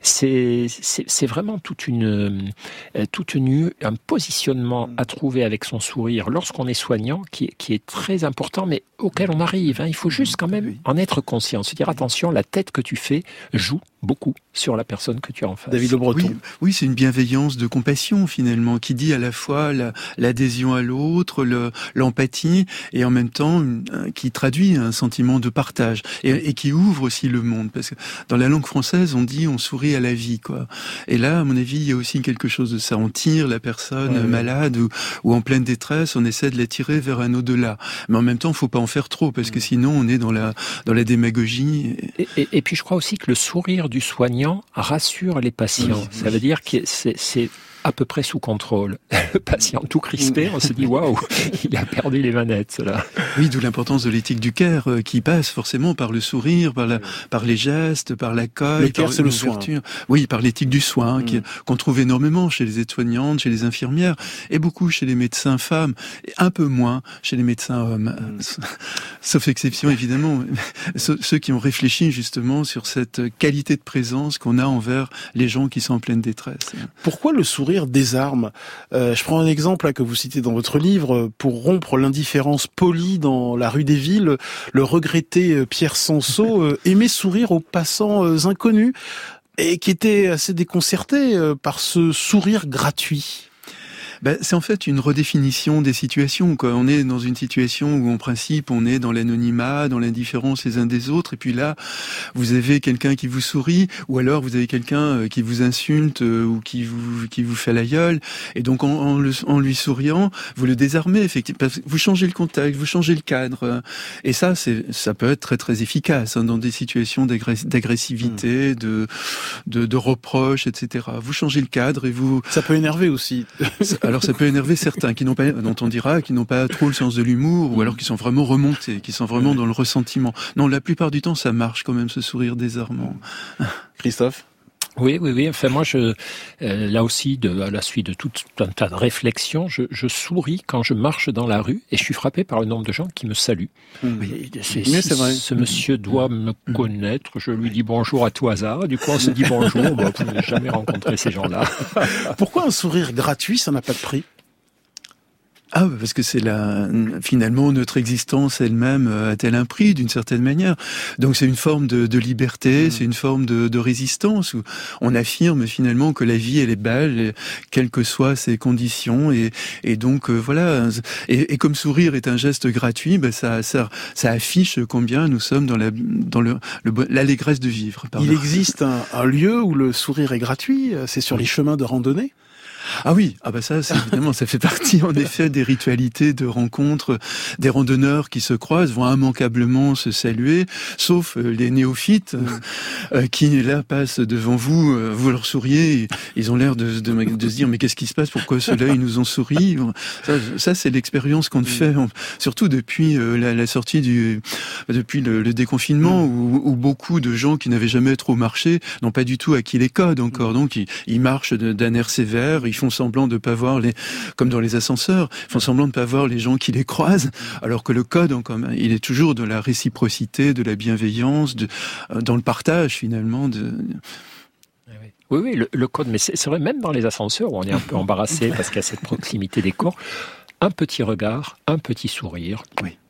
c'est c'est, c'est vraiment toute une toute une un positionnement à trouver avec son sourire lorsqu'on est soignant qui, qui est très important, mais auquel on arrive. Hein. Il faut juste quand même en être conscient, se dire attention, la tête que tu fais joue beaucoup sur la personne que tu as en face. David Le Breton. Oui, oui, c'est une bienveillance de compassion finalement qui dit à la fois la, l'adhésion à l'autre, le, l'empathie, et en même temps une, qui traduit un sentiment de partage et, et qui ouvre aussi le monde. Parce que dans la langue française, on dit on sourit à la vie, quoi. Et là, à mon avis, il y a aussi quelque chose de ça. On tire la personne ouais, malade ou, ou en pleine détresse, on essaie de l'attirer vers un au-delà. Mais en même temps, il faut pas en faire trop parce que sinon, on est dans la dans la démagogie. Et, et, et puis, je crois aussi que le sourire du soignant rassure les patients. Oui, ça oui. veut dire que c'est, c'est à peu près sous contrôle. Le patient tout crispé, on se dit waouh, il a perdu les manettes là. Oui, d'où l'importance de l'éthique du care euh, qui passe forcément par le sourire, par la, par les gestes, par l'accueil. Le care, par c'est le soin. Oui, par l'éthique du soin, mmh. qui, qu'on trouve énormément chez les aides-soignantes, chez les infirmières, et beaucoup chez les médecins femmes, et un peu moins chez les médecins hommes. Mmh. Sauf exception évidemment, ceux qui ont réfléchi justement sur cette qualité de présence qu'on a envers les gens qui sont en pleine détresse. Pourquoi le sourire désarme? euh, Je prends un exemple là, que vous citez dans votre livre. Pour rompre l'indifférence polie dans la rue des Villes, le regretté Pierre Sanso euh, aimait sourire aux passants euh, inconnus, et qui était assez déconcerté euh, par ce sourire gratuit. Ben, c'est en fait une redéfinition des situations, quoi. On est dans une situation où, en principe, on est dans l'anonymat, dans l'indifférence les uns des autres, et puis là, vous avez quelqu'un qui vous sourit, ou alors vous avez quelqu'un qui vous insulte, ou qui vous qui vous fait la gueule, et donc en, en, le, en lui souriant, vous le désarmez, effectivement. Vous changez le contexte, vous changez le cadre, et ça, c'est ça peut être très très efficace hein, dans des situations d'agress- d'agressivité, mmh. de, de de reproches, et cetera. Vous changez le cadre et vous. Ça peut énerver aussi. Alors ça peut énerver certains qui n'ont pas, dont on dira, qui n'ont pas trop le sens de l'humour, ou alors qui sont vraiment remontés, qui sont vraiment dans le ressentiment. Non, la plupart du temps, ça marche quand même, ce sourire désarmant. Christophe? Oui, oui, oui. Enfin, moi, je, euh, là aussi, de, à la suite de tout un tas de réflexions, je, je souris quand je marche dans la rue, et je suis frappé par le nombre de gens qui me saluent. Mmh. Et c'est, Mais c'est vrai. Ce monsieur doit me connaître. Je lui dis bonjour à tout hasard. Du coup, on se dit bonjour. Bon, vous n'avez jamais rencontré ces gens-là. Pourquoi un sourire gratuit, ça n'a pas de prix? Ah, parce que c'est la, finalement, notre existence elle-même a-t-elle un prix d'une certaine manière. Donc c'est une forme de, de liberté, mmh. c'est une forme de, de résistance où on affirme finalement que la vie elle est belle, quelles que soient ses conditions, et, et donc euh, voilà. Et, et comme sourire est un geste gratuit, ben ça, ça, ça affiche combien nous sommes dans la, dans le, le l'allégresse de vivre. Pardon. Il existe un, un lieu où le sourire est gratuit. C'est sur les chemins de randonnée. Ah oui, ah bah ça, c'est évidemment, ça fait partie en effet des ritualités de rencontres. Des randonneurs qui se croisent vont immanquablement se saluer, sauf les néophytes euh, qui là passent devant vous, euh, vous leur souriez, et ils ont l'air de, de, de se dire mais qu'est-ce qui se passe, pourquoi ceux-là ils nous ont souri. Ça, ça c'est l'expérience qu'on fait, surtout depuis euh, la, la sortie du, depuis le, le déconfinement, où, où beaucoup de gens qui n'avaient jamais trop marché n'ont pas du tout acquis les codes encore, donc ils, ils marchent de, d'un air sévère. Ils font semblant de pas voir les, comme dans les ascenseurs, ils font semblant de pas voir les gens qui les croisent, alors que le code, en commun, il est toujours de la réciprocité, de la bienveillance, de, dans le partage finalement. De... Oui, oui, le, le code, mais c'est, c'est vrai, même dans les ascenseurs où on est un peu embarrassé parce qu'il y a cette proximité des corps, un petit regard, un petit sourire. Oui.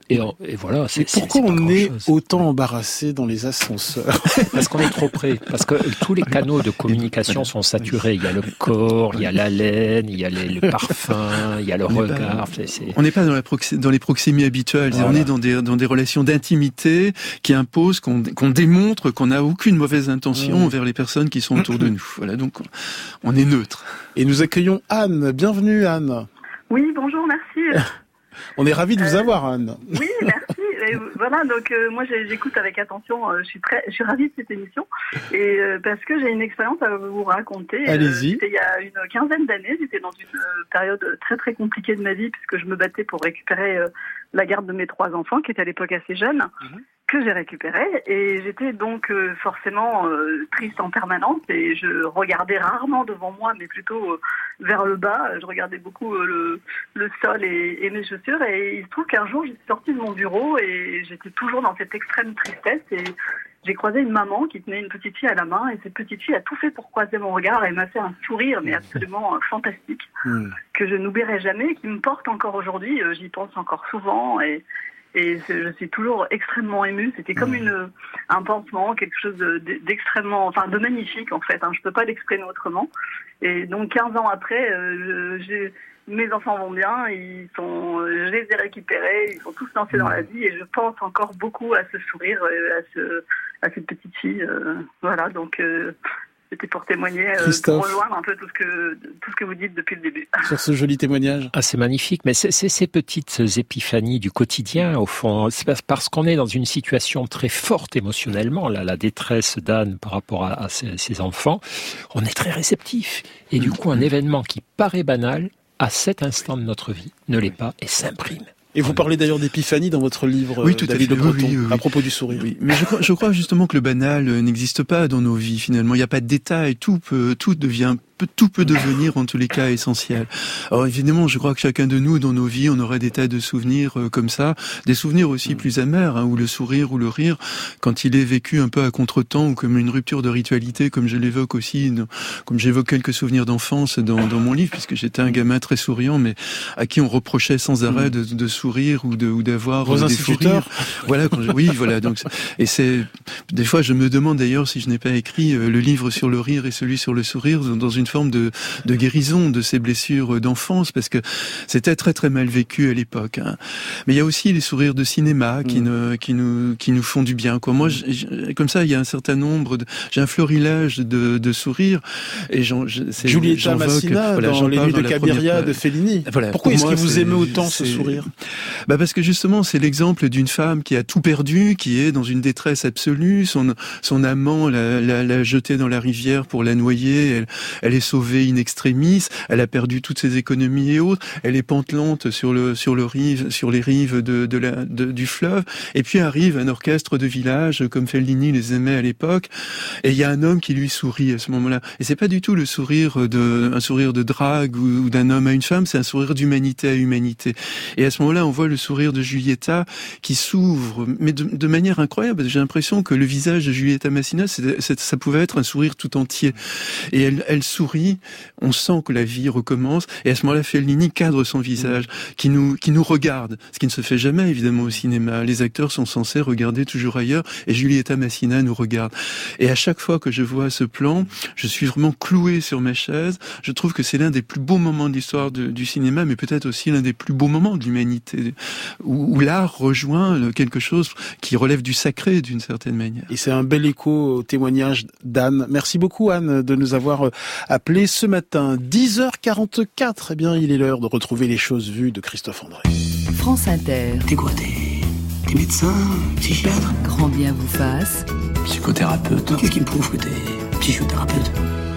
Et, on, et voilà, c'est, Mais pourquoi c'est, c'est on est chose. autant embarrassé dans les ascenseurs? Parce qu'on est trop près. Parce que tous les canaux de communication sont saturés. Il y a le corps, il y a l'haleine, il y a les, le parfum, il y a le On regard. Pas, c'est, c'est... On n'est pas dans, la proxi- dans les proxémies habituelles. Voilà. On est dans des, dans des relations d'intimité qui imposent qu'on, qu'on démontre qu'on n'a aucune mauvaise intention mmh. envers les personnes qui sont autour de nous. Voilà, donc on est neutre. Et nous accueillons Anne. Bienvenue Anne. Oui, bonjour, merci. On est ravis de vous euh, avoir, Anne. Oui, merci. Et voilà, donc euh, moi j'écoute avec attention. Euh, je suis très, je suis ravie de cette émission et euh, parce que j'ai une expérience à vous raconter. Allez-y. Euh, c'était il y a une quinzaine d'années. J'étais dans une euh, période très très compliquée de ma vie puisque je me battais pour récupérer euh, la garde de mes trois enfants qui étaient à l'époque assez jeunes. Mm-hmm. Que j'ai récupéré et j'étais donc euh, forcément euh, triste en permanence et je regardais rarement devant moi mais plutôt euh, vers le bas. Je regardais beaucoup euh, le, le sol et, et mes chaussures et il se trouve qu'un jour je suis sortie de mon bureau et j'étais toujours dans cette extrême tristesse et j'ai croisé une maman qui tenait une petite fille à la main et cette petite fille a tout fait pour croiser mon regard et m'a fait un sourire mais absolument euh, fantastique mmh. que je n'oublierai jamais, qui me porte encore aujourd'hui. Euh, j'y pense encore souvent et Et je suis toujours extrêmement émue. C'était comme une, un pansement, quelque chose de, d'extrêmement, enfin de magnifique en fait. Hein. Je peux pas l'exprimer autrement. Et donc quinze ans après, euh, j'ai, mes enfants vont bien. Ils sont, je les ai récupérés. Ils sont tous lancés dans la vie. Et je pense encore beaucoup à ce sourire, à ce, à cette petite fille. Euh, voilà. Donc. Euh, C'était pour témoigner, euh, pour rejoindre un peu tout ce que tout ce que vous dites depuis le début. Sur ce joli témoignage. Ah, c'est magnifique, mais c'est, c'est ces petites épiphanies du quotidien, au fond. C'est parce qu'on est dans une situation très forte émotionnellement, là, la détresse d'Anne par rapport à, à ses, ses enfants, on est très réceptif. Et du coup, un événement qui paraît banal, à cet instant de notre vie, ne l'est pas et s'imprime. Et vous parlez d'ailleurs d'épiphanie dans votre livre, oui, tout David à, Le Breton, oui, oui, oui. à propos du sourire. Oui. Mais je crois, je crois justement que le banal n'existe pas dans nos vies, finalement. Il n'y a pas de détails, tout peut, tout devient tout peut devenir en tous les cas essentiel. Alors évidemment, je crois que chacun de nous, dans nos vies, on aurait des tas de souvenirs euh, comme ça, des souvenirs aussi plus amers, hein, où le sourire ou le rire, quand il est vécu un peu à contre-temps ou comme une rupture de ritualité, comme je l'évoque aussi, comme j'évoque quelques souvenirs d'enfance dans, dans mon livre, puisque j'étais un gamin très souriant, mais à qui on reprochait sans arrêt de, de sourire ou, de, ou d'avoir Vos des fous rires. Voilà, quand je, oui, voilà. Donc, et c'est des fois, je me demande d'ailleurs si je n'ai pas écrit euh, le livre sur le rire et celui sur le sourire dans une forme de, de guérison de ces blessures d'enfance, parce que c'était très très mal vécu à l'époque. Hein. Mais il y a aussi les sourires de cinéma qui, mmh. ne, qui, nous, qui nous font du bien. Quoi. Moi, je, comme ça, il y a un certain nombre, de, j'ai un florilège de, de sourires. Et j'en, je, c'est, Julieta Massina, voilà, dans Les Nuits de Cabiria de Fellini. Voilà, Pourquoi est-ce moi, que vous c'est, aimez autant c'est, ce sourire? Bah parce que justement, c'est l'exemple d'une femme qui a tout perdu, qui est dans une détresse absolue. Son, son amant l'a, l'a, l'a jetée dans la rivière pour la noyer. Elle, elle est sauvée in extremis. Elle a perdu toutes ses économies et autres. Elle est pantelante sur le sur le rive, sur les rives de, de la de, du fleuve. Et puis arrive un orchestre de village comme Fellini les aimait à l'époque. Et il y a un homme qui lui sourit à ce moment-là. Et c'est pas du tout le sourire de un sourire de drague ou, ou d'un homme à une femme. C'est un sourire d'humanité à humanité. Et à ce moment-là, on voit le sourire de Julieta qui s'ouvre, mais de, de manière incroyable. J'ai l'impression que le visage de Julieta Massina, c'est, c'est, ça pouvait être un sourire tout entier. Et elle, elle sourit, on sent que la vie recommence. Et à ce moment-là, Fellini cadre son visage, qui nous, qui nous regarde, ce qui ne se fait jamais évidemment au cinéma. Les acteurs sont censés regarder toujours ailleurs, et Julieta Massina nous regarde. Et à chaque fois que je vois ce plan, je suis vraiment cloué sur ma chaise. Je trouve que c'est l'un des plus beaux moments de l'histoire de, du cinéma, mais peut-être aussi l'un des plus beaux moments de l'humanité, où, où l'art rejoint quelque chose qui relève du sacré d'une certaine manière. Et c'est un bel écho au témoignage d'Anne. Merci beaucoup Anne de nous avoir appelé ce matin. dix heures quarante-quatre, eh bien il est l'heure de retrouver les choses vues de Christophe André. France Inter. T'es quoi, t'es, t'es médecin, psychiatre? Grand bien vous fasse. Psychothérapeute. Qu'est-ce qui me prouve que t'es psychothérapeute?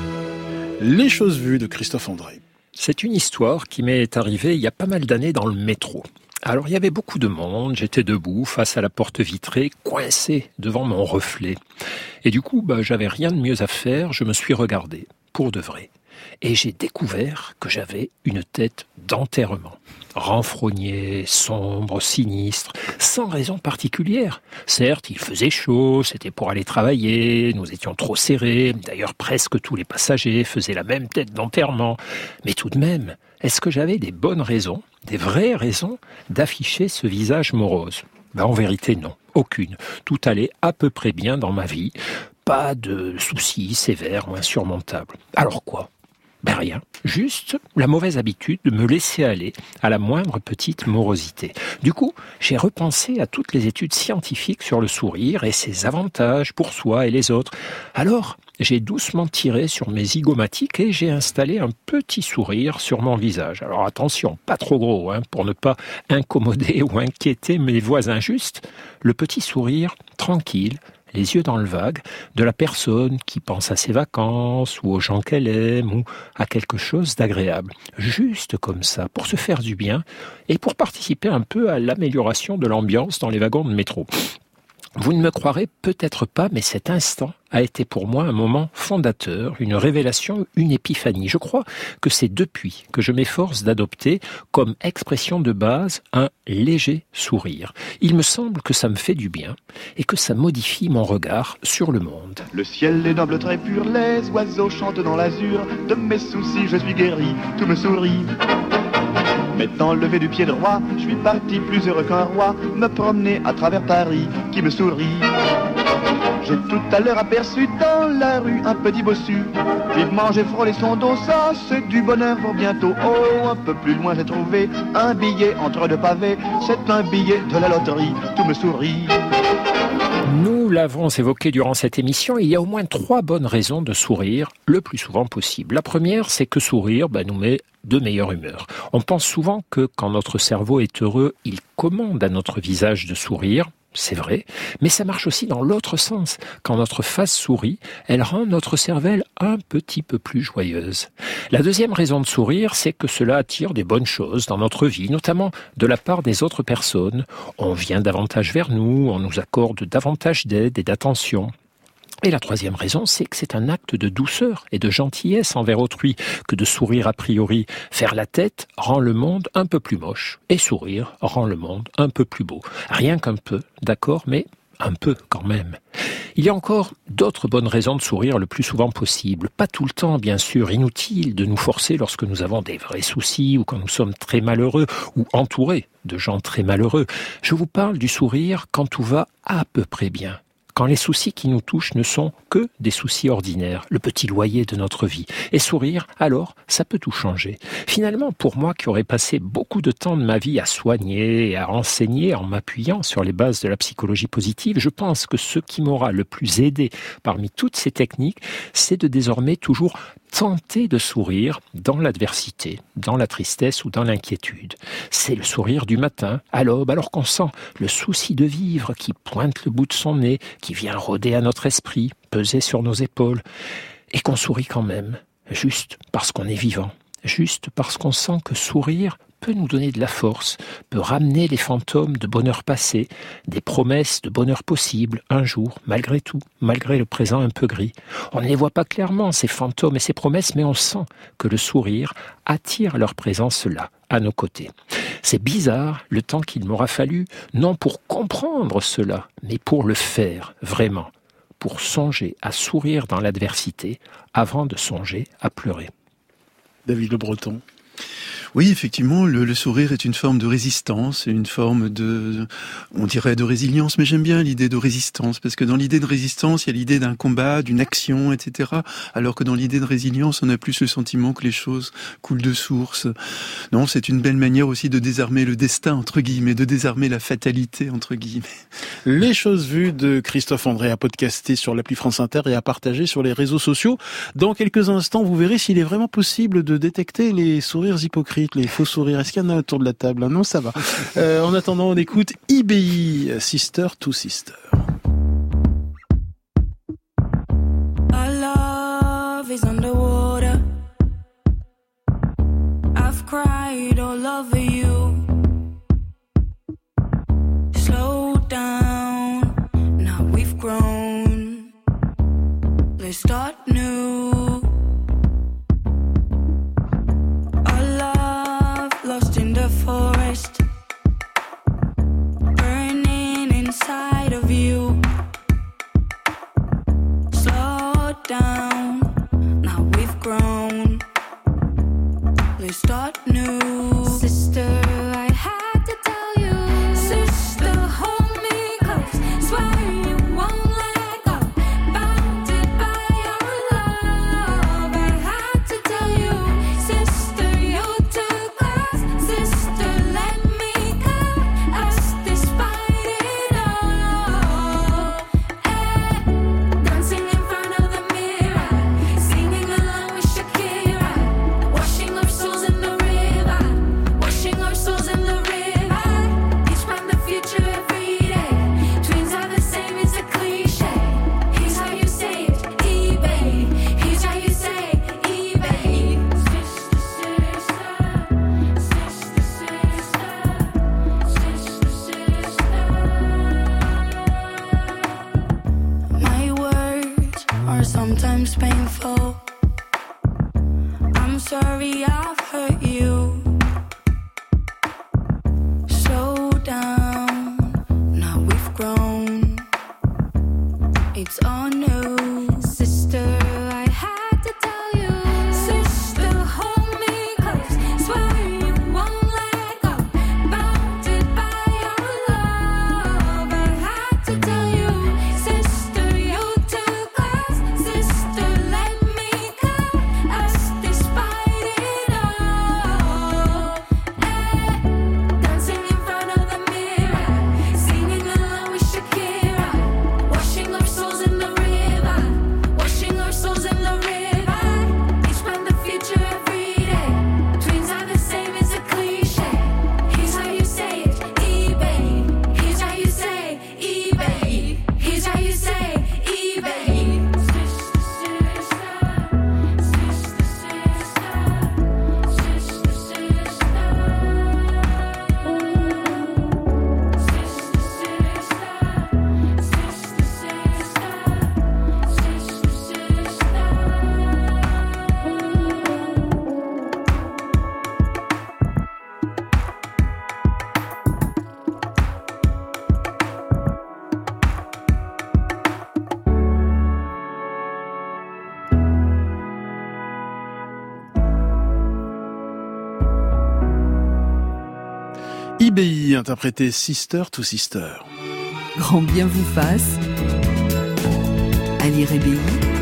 Les choses vues de Christophe André. C'est une histoire qui m'est arrivée il y a pas mal d'années dans le métro. Alors il y avait beaucoup de monde, j'étais debout face à la porte vitrée, coincé devant mon reflet. Et du coup, bah, j'avais rien de mieux à faire, je me suis regardé, pour de vrai. et j'ai découvert que j'avais une tête d'enterrement. Renfrogné, sombre, sinistre, sans raison particulière. Certes, il faisait chaud, c'était pour aller travailler, nous étions trop serrés, d'ailleurs presque tous les passagers faisaient la même tête d'enterrement. Mais tout de même, est-ce que j'avais des bonnes raisons, des vraies raisons, d'afficher ce visage morose ? Ben, en vérité, non, aucune. Tout allait à peu près bien dans ma vie, pas de soucis sévères ou insurmontables. Alors quoi ? Ben rien, juste la mauvaise habitude de me laisser aller à la moindre petite morosité. Du coup, j'ai repensé à toutes les études scientifiques sur le sourire et ses avantages pour soi et les autres. Alors, j'ai doucement tiré sur mes zygomatiques et j'ai installé un petit sourire sur mon visage. Alors attention, pas trop gros, hein, pour ne pas incommoder ou inquiéter mes voisins. Juste le petit sourire tranquille, les yeux dans le vague, de la personne qui pense à ses vacances ou aux gens qu'elle aime ou à quelque chose d'agréable. Juste comme ça, pour se faire du bien et pour participer un peu à l'amélioration de l'ambiance dans les wagons de métro. Vous ne me croirez peut-être pas, mais cet instant a été pour moi un moment fondateur, une révélation, une épiphanie. Je crois que c'est depuis que je m'efforce d'adopter comme expression de base un léger sourire. Il me semble que ça me fait du bien et que ça modifie mon regard sur le monde. Le ciel est noble, très pur, les oiseaux chantent dans l'azur. De mes soucis, je suis guéri, tout me sourit. M'étant levé du pied droit, je suis parti plus heureux qu'un roi, me promener à travers Paris qui me sourit. J'ai tout à l'heure aperçu dans la rue un petit bossu. Vivement j'ai frôlé son dos, ça c'est du bonheur pour bientôt. Oh, un peu plus loin j'ai trouvé un billet entre deux pavés. C'est un billet de la loterie, tout me sourit. Nous l'avons évoqué durant cette émission, il y a au moins trois bonnes raisons de sourire le plus souvent possible. La première, c'est que sourire bah, nous met de meilleure humeur. On pense souvent que quand notre cerveau est heureux, il commande à notre visage de sourire. C'est vrai, mais ça marche aussi dans l'autre sens. Quand notre face sourit, elle rend notre cervelle un petit peu plus joyeuse. La deuxième raison de sourire, c'est que cela attire des bonnes choses dans notre vie, notamment de la part des autres personnes. On vient davantage vers nous, on nous accorde davantage d'aide et d'attention. Et la troisième raison, c'est que c'est un acte de douceur et de gentillesse envers autrui que de sourire a priori. Faire la tête rend le monde un peu plus moche et sourire rend le monde un peu plus beau. Rien qu'un peu, d'accord, mais un peu quand même. Il y a encore d'autres bonnes raisons de sourire le plus souvent possible. Pas tout le temps, bien sûr, inutile de nous forcer lorsque nous avons des vrais soucis ou quand nous sommes très malheureux ou entourés de gens très malheureux. Je vous parle du sourire quand tout va à peu près bien. Quand les soucis qui nous touchent ne sont que des soucis ordinaires, le petit loyer de notre vie. Et sourire, alors, ça peut tout changer. Finalement, pour moi qui aurais passé beaucoup de temps de ma vie à soigner et à enseigner en m'appuyant sur les bases de la psychologie positive, je pense que ce qui m'aura le plus aidé parmi toutes ces techniques, c'est de désormais toujours tenter de sourire dans l'adversité, dans la tristesse ou dans l'inquiétude. C'est le sourire du matin, à l'aube, alors qu'on sent le souci de vivre qui pointe le bout de son nez, qui vient rôder à notre esprit, peser sur nos épaules, et qu'on sourit quand même, juste parce qu'on est vivant, juste parce qu'on sent que sourire peut nous donner de la force, peut ramener les fantômes de bonheur passé, des promesses de bonheur possible, un jour, malgré tout, malgré le présent un peu gris. On ne les voit pas clairement, ces fantômes et ces promesses, mais on sent que le sourire attire leur présence là, à nos côtés. C'est bizarre le temps qu'il m'aura fallu, non pour comprendre cela, mais pour le faire, vraiment, pour songer à sourire dans l'adversité avant de songer à pleurer. David Le Breton. Oui, effectivement, le, le sourire est une forme de résistance, une forme de, on dirait de résilience, mais j'aime bien l'idée de résistance, parce que dans l'idée de résistance, il y a l'idée d'un combat, d'une action, et cetera. Alors que dans l'idée de résilience, on a plus le sentiment que les choses coulent de source. Non, c'est une belle manière aussi de désarmer le destin, entre guillemets, de désarmer la fatalité, entre guillemets. Les choses vues de Christophe André à podcaster sur l'appli France Inter et à partager sur les réseaux sociaux. Dans quelques instants, vous verrez s'il est vraiment possible de détecter les sourires hypocrites, les faux sourires. Est-ce qu'il y en a autour de la table? Non, ça va. Euh, en attendant, on écoute I B I, Sister to Sister. Our love is underwater. I've cried all over you. Slow down, now we've grown. Let's start new. sometimes painful. I'm sorry I've hurt you. Slow down, now we've grown. It's all new, sister. I had to tell you, sister, hold me close. Swear you won't let go. Bounded by your love. I had to tell you, sister, you're too close. Sister, let me cut us despite it all. Eh, dancing in front of the mirror, singing along with Shakira, washing our souls in the river, washing our souls in the river. Each plan the future every day. Twins are the same as a cliche. Here's how you say it, eBay. Here's how you say eBay. Here's how you say eBay. Sister, sister, sister, sister, sister, I B I, interprété Sister to Sister. Grand bien vous fasse. Ali Rébéi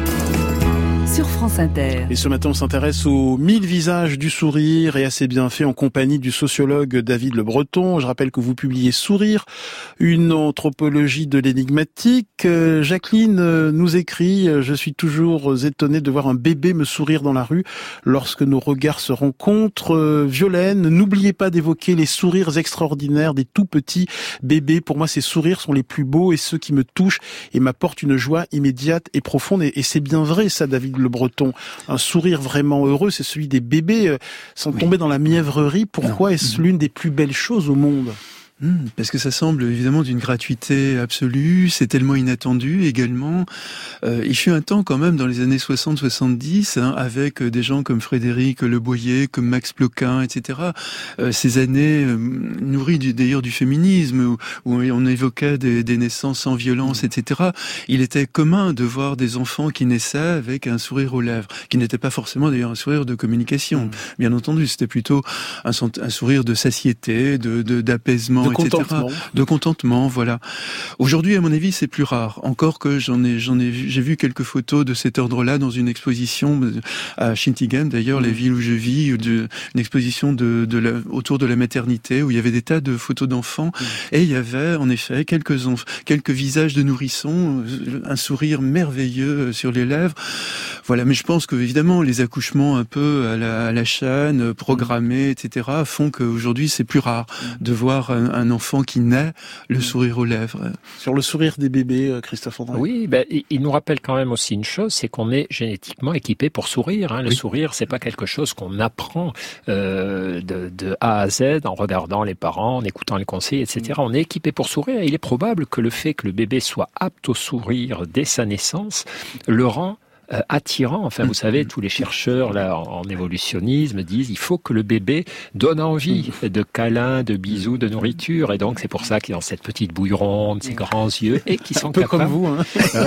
sur France Inter. Et ce matin, on s'intéresse aux mille visages du sourire et à ses bienfaits en compagnie du sociologue David Le Breton. Je rappelle que vous publiez Sourire, une anthropologie de l'énigmatique. Euh, Jacqueline euh, nous écrit « Je suis toujours étonnée de voir un bébé me sourire dans la rue lorsque nos regards se rencontrent. Euh, » Violaine, n'oubliez pas d'évoquer les sourires extraordinaires des tout petits bébés. Pour moi, ces sourires sont les plus beaux et ceux qui me touchent et m'apportent une joie immédiate et profonde. Et, et c'est bien vrai, ça, David Le Breton. Un sourire vraiment heureux, c'est celui des bébés. Euh, sans oui. tomber dans la mièvrerie, pourquoi non. est-ce l'une des plus belles choses au monde ? Mmh, parce que ça semble évidemment d'une gratuité absolue, c'est tellement inattendu également. Euh, il fut un temps quand même dans les années soixante soixante-dix, hein, avec des gens comme Frédéric Le Boyer, comme Max Ploquin, et cetera. Euh, ces années euh, nourries du, d'ailleurs du féminisme, où, où on évoquait des, des naissances sans violence, et cetera. Il était commun de voir des enfants qui naissaient avec un sourire aux lèvres, qui n'était pas forcément d'ailleurs un sourire de communication. Mmh. Bien entendu, c'était plutôt un, un sourire de satiété, de, de, d'apaisement. De contentement. De contentement, voilà. Aujourd'hui, à mon avis, c'est plus rare. Encore que j'en ai, j'en ai vu, j'ai vu quelques photos de cet ordre-là dans une exposition à Shintigen, d'ailleurs, mmh. la ville où je vis, de, une exposition de, de la, autour de la maternité, où il y avait des tas de photos d'enfants, mmh. et il y avait, en effet, quelques enf- quelques visages de nourrissons, un sourire merveilleux sur les lèvres. Voilà. Mais je pense que, évidemment, les accouchements un peu à la, à la chaîne, programmés, et cetera, font qu'aujourd'hui, c'est plus rare mmh. de voir un, un enfant qui naît, le sourire aux lèvres. Sur le sourire des bébés, Christophe André. Oui, ben, il nous rappelle quand même aussi une chose, c'est qu'on est génétiquement équipé pour sourire. Hein. Le oui. sourire, c'est pas quelque chose qu'on apprend euh, de, de A à Z en regardant les parents, en écoutant les conseils, et cetera. On est équipé pour sourire. Et il est probable que le fait que le bébé soit apte au sourire dès sa naissance le rend Euh, attirant. Enfin, vous savez, tous les chercheurs là en, en évolutionnisme disent il faut que le bébé donne envie de câlins, de bisous, de nourriture. Et donc, c'est pour ça qu'il a cette petite bouille ronde, ces grands yeux, et qui sont un peu capables... comme vous, hein.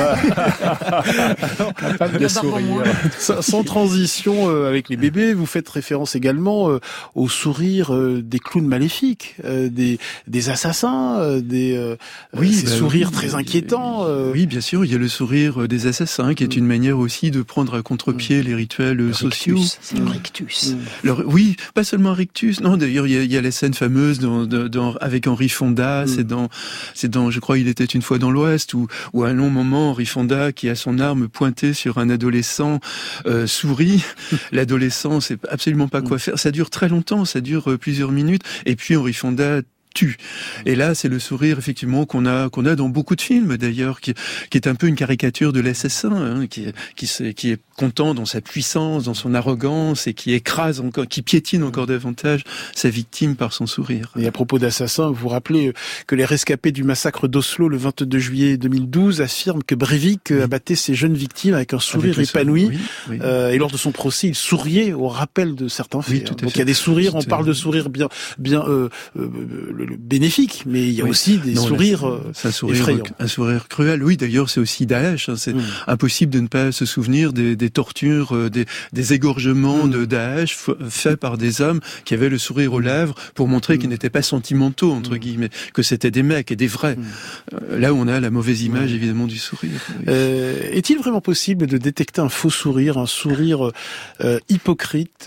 capables de sourire. Sans, sans transition euh, avec les bébés, vous faites référence également euh, au sourire euh, des clowns maléfiques, euh, des, des assassins, euh, des euh, oui, ces bah, sourires oui, très inquiétants. Euh... Oui, bien sûr, il y a le sourire des assassins, qui est une manière aussi de prendre à contre-pied mmh. les rituels le sociaux. Rictus, c'est le rictus. Mmh. Le, oui, pas seulement rictus. Non, d'ailleurs, il y a, il y a la scène fameuse dans, dans, dans, avec Henri Fonda. Mmh. C'est dans, c'est dans, je crois, il était une fois dans l'Ouest, où, où à un long moment, Henri Fonda, qui a son arme pointée sur un adolescent, euh, sourit. L'adolescent sait absolument pas quoi faire. Ça dure très longtemps, ça dure plusieurs minutes. Et puis Henri Fonda tue. Et là, c'est le sourire effectivement qu'on a qu'on a dans beaucoup de films d'ailleurs, qui, qui est un peu une caricature de l'assassin, hein, qui, qui, qui est content dans sa puissance, dans son arrogance et qui écrase encore, qui piétine encore davantage sa victime par son sourire. Et à propos d'assassin, vous vous rappelez que les rescapés du massacre d'Oslo le vingt-deux juillet deux mille douze affirment que Breivik oui. abattait ses jeunes victimes avec un sourire avec épanoui. Oui, oui. Euh, et lors de son procès, il souriait au rappel de certains faits. Oui, tout à Donc fait. Il y a des sourires, on parle de sourires bien, bien euh, euh, bénéfiques, mais il y a oui. aussi des non, sourires euh, c'est un sourire, effrayants. Un sourire cruel. Oui, d'ailleurs, c'est aussi Daesh. Hein, c'est mmh. impossible de ne pas se souvenir des, des tortures, euh, des, des égorgements mmh. de Daesh f- faits par des hommes qui avaient le sourire aux lèvres pour montrer mmh. qu'ils n'étaient pas sentimentaux, entre mmh. guillemets, que c'était des mecs et des vrais. Mmh. Euh, là où on a la mauvaise image, mmh. évidemment, du sourire. Oui. Euh, est-il vraiment possible de détecter un faux sourire, un sourire euh, hypocrite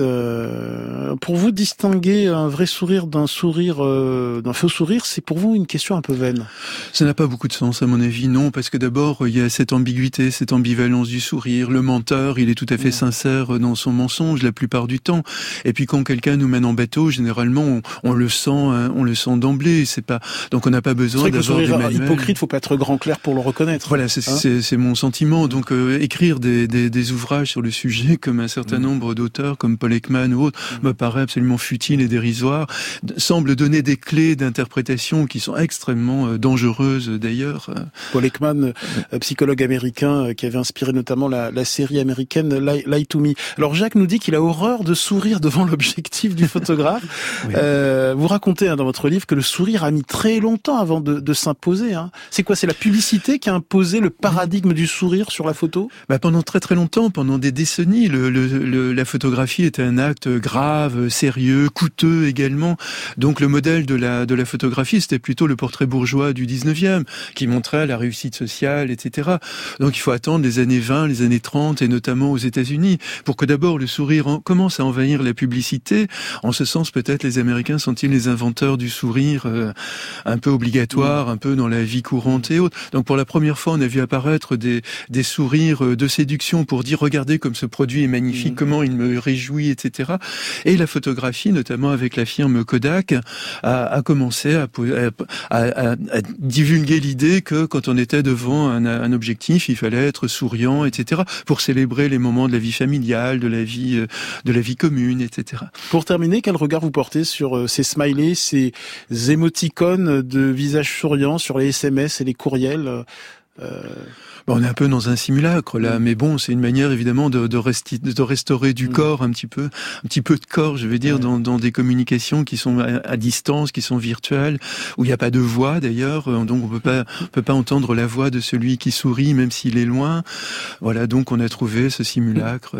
euh, Pour vous, distinguer un vrai sourire d'un sourire, euh, d'un faux sourire, c'est pour vous une question un peu vaine? Ça n'a pas beaucoup de sens, à mon avis, non, parce que d'abord, il y a cette ambiguïté, cette ambivalence du sourire. Le menteur, il est tout à fait sincère dans son mensonge la plupart du temps. Et puis quand quelqu'un nous mène en bateau, généralement, on, on le sent, hein, on le sent d'emblée. C'est pas, donc on n'a pas besoin d'avoir des manuels. Le sourire hypocrite, faut pas être grand clair pour le reconnaître. Voilà, c'est, hein c'est, c'est mon sentiment. Donc euh, écrire des, des, des ouvrages sur le sujet, comme un certain mmh. nombre d'auteurs, comme Paul Ekman ou autres, mmh. me paraît absolument futile et dérisoire. Semble donner des clés d'interprétation qui sont extrêmement euh, dangereuses d'ailleurs. Paul Ekman, euh, psychologue américain, euh, qui avait inspiré notamment la, la série américaine Lie, Lie to Me. Alors Jacques nous dit qu'il a horreur de sourire devant l'objectif du photographe. oui. euh, vous racontez hein, dans votre livre que le sourire a mis très longtemps avant de, de s'imposer. Hein. C'est quoi? C'est la publicité qui a imposé le paradigme du sourire sur la photo? Bah pendant très très longtemps, pendant des décennies, le, le, le, la photographie était un acte grave, sérieux, coûteux également. Donc le modèle de la de la photographie, c'était plutôt le portrait bourgeois du dix-neuvième, qui montrait la réussite sociale, et cetera. Donc il faut attendre les années vingt, les années trente, et notamment aux États-Unis, pour que d'abord le sourire en, commence à envahir la publicité. En ce sens, peut-être les Américains sont-ils les inventeurs du sourire euh, un peu obligatoire, un peu dans la vie courante et autres. Donc pour la première fois, on a vu apparaître des, des sourires de séduction pour dire regardez comme ce produit est magnifique, mmh. comment il me réjouit, et cetera. Et la photographie, notamment avec la firme Kodak, a, a commencé à, à, à, à divulguer l'idée que quand on était devant un, un objectif, il fallait être souriant, et cetera, pour célébrer les moments de la vie familiale, de la vie, de la vie commune, et cetera. Pour terminer, quel regard vous portez sur ces smileys, ces émoticônes de visage souriant sur les S M S et les courriels? euh... Bon, on est un peu dans un simulacre là, mais bon, c'est une manière évidemment de, de, resti, de restaurer du mmh. corps un petit peu, un petit peu de corps, je veux dire, ouais. dans, dans des communications qui sont à, à distance, qui sont virtuelles, où il n'y a pas de voix d'ailleurs, donc on peut pas, on peut pas entendre la voix de celui qui sourit même s'il est loin. Voilà, donc on a trouvé ce simulacre.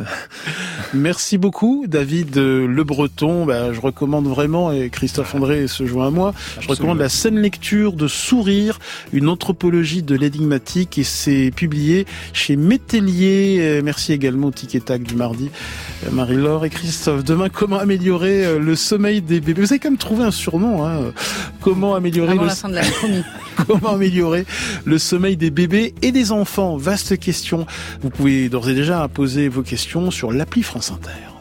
Merci beaucoup, David Le Breton. Bah, je recommande vraiment, et Christophe André se joint à moi, Absolument. je recommande la scène lecture de Sourire, une anthropologie de l'énigmatique, et c'est publié chez Métellier. Merci également au Tic et Tac du mardi. Marie-Laure et Christophe. Demain, comment améliorer le sommeil des bébés? Vous avez quand même trouvé un surnom, hein. Comment améliorer Avant le... la fin de la chronique. Comment améliorer le sommeil des bébés et des enfants? Vaste question. Vous pouvez d'ores et déjà poser vos questions sur l'appli France Inter.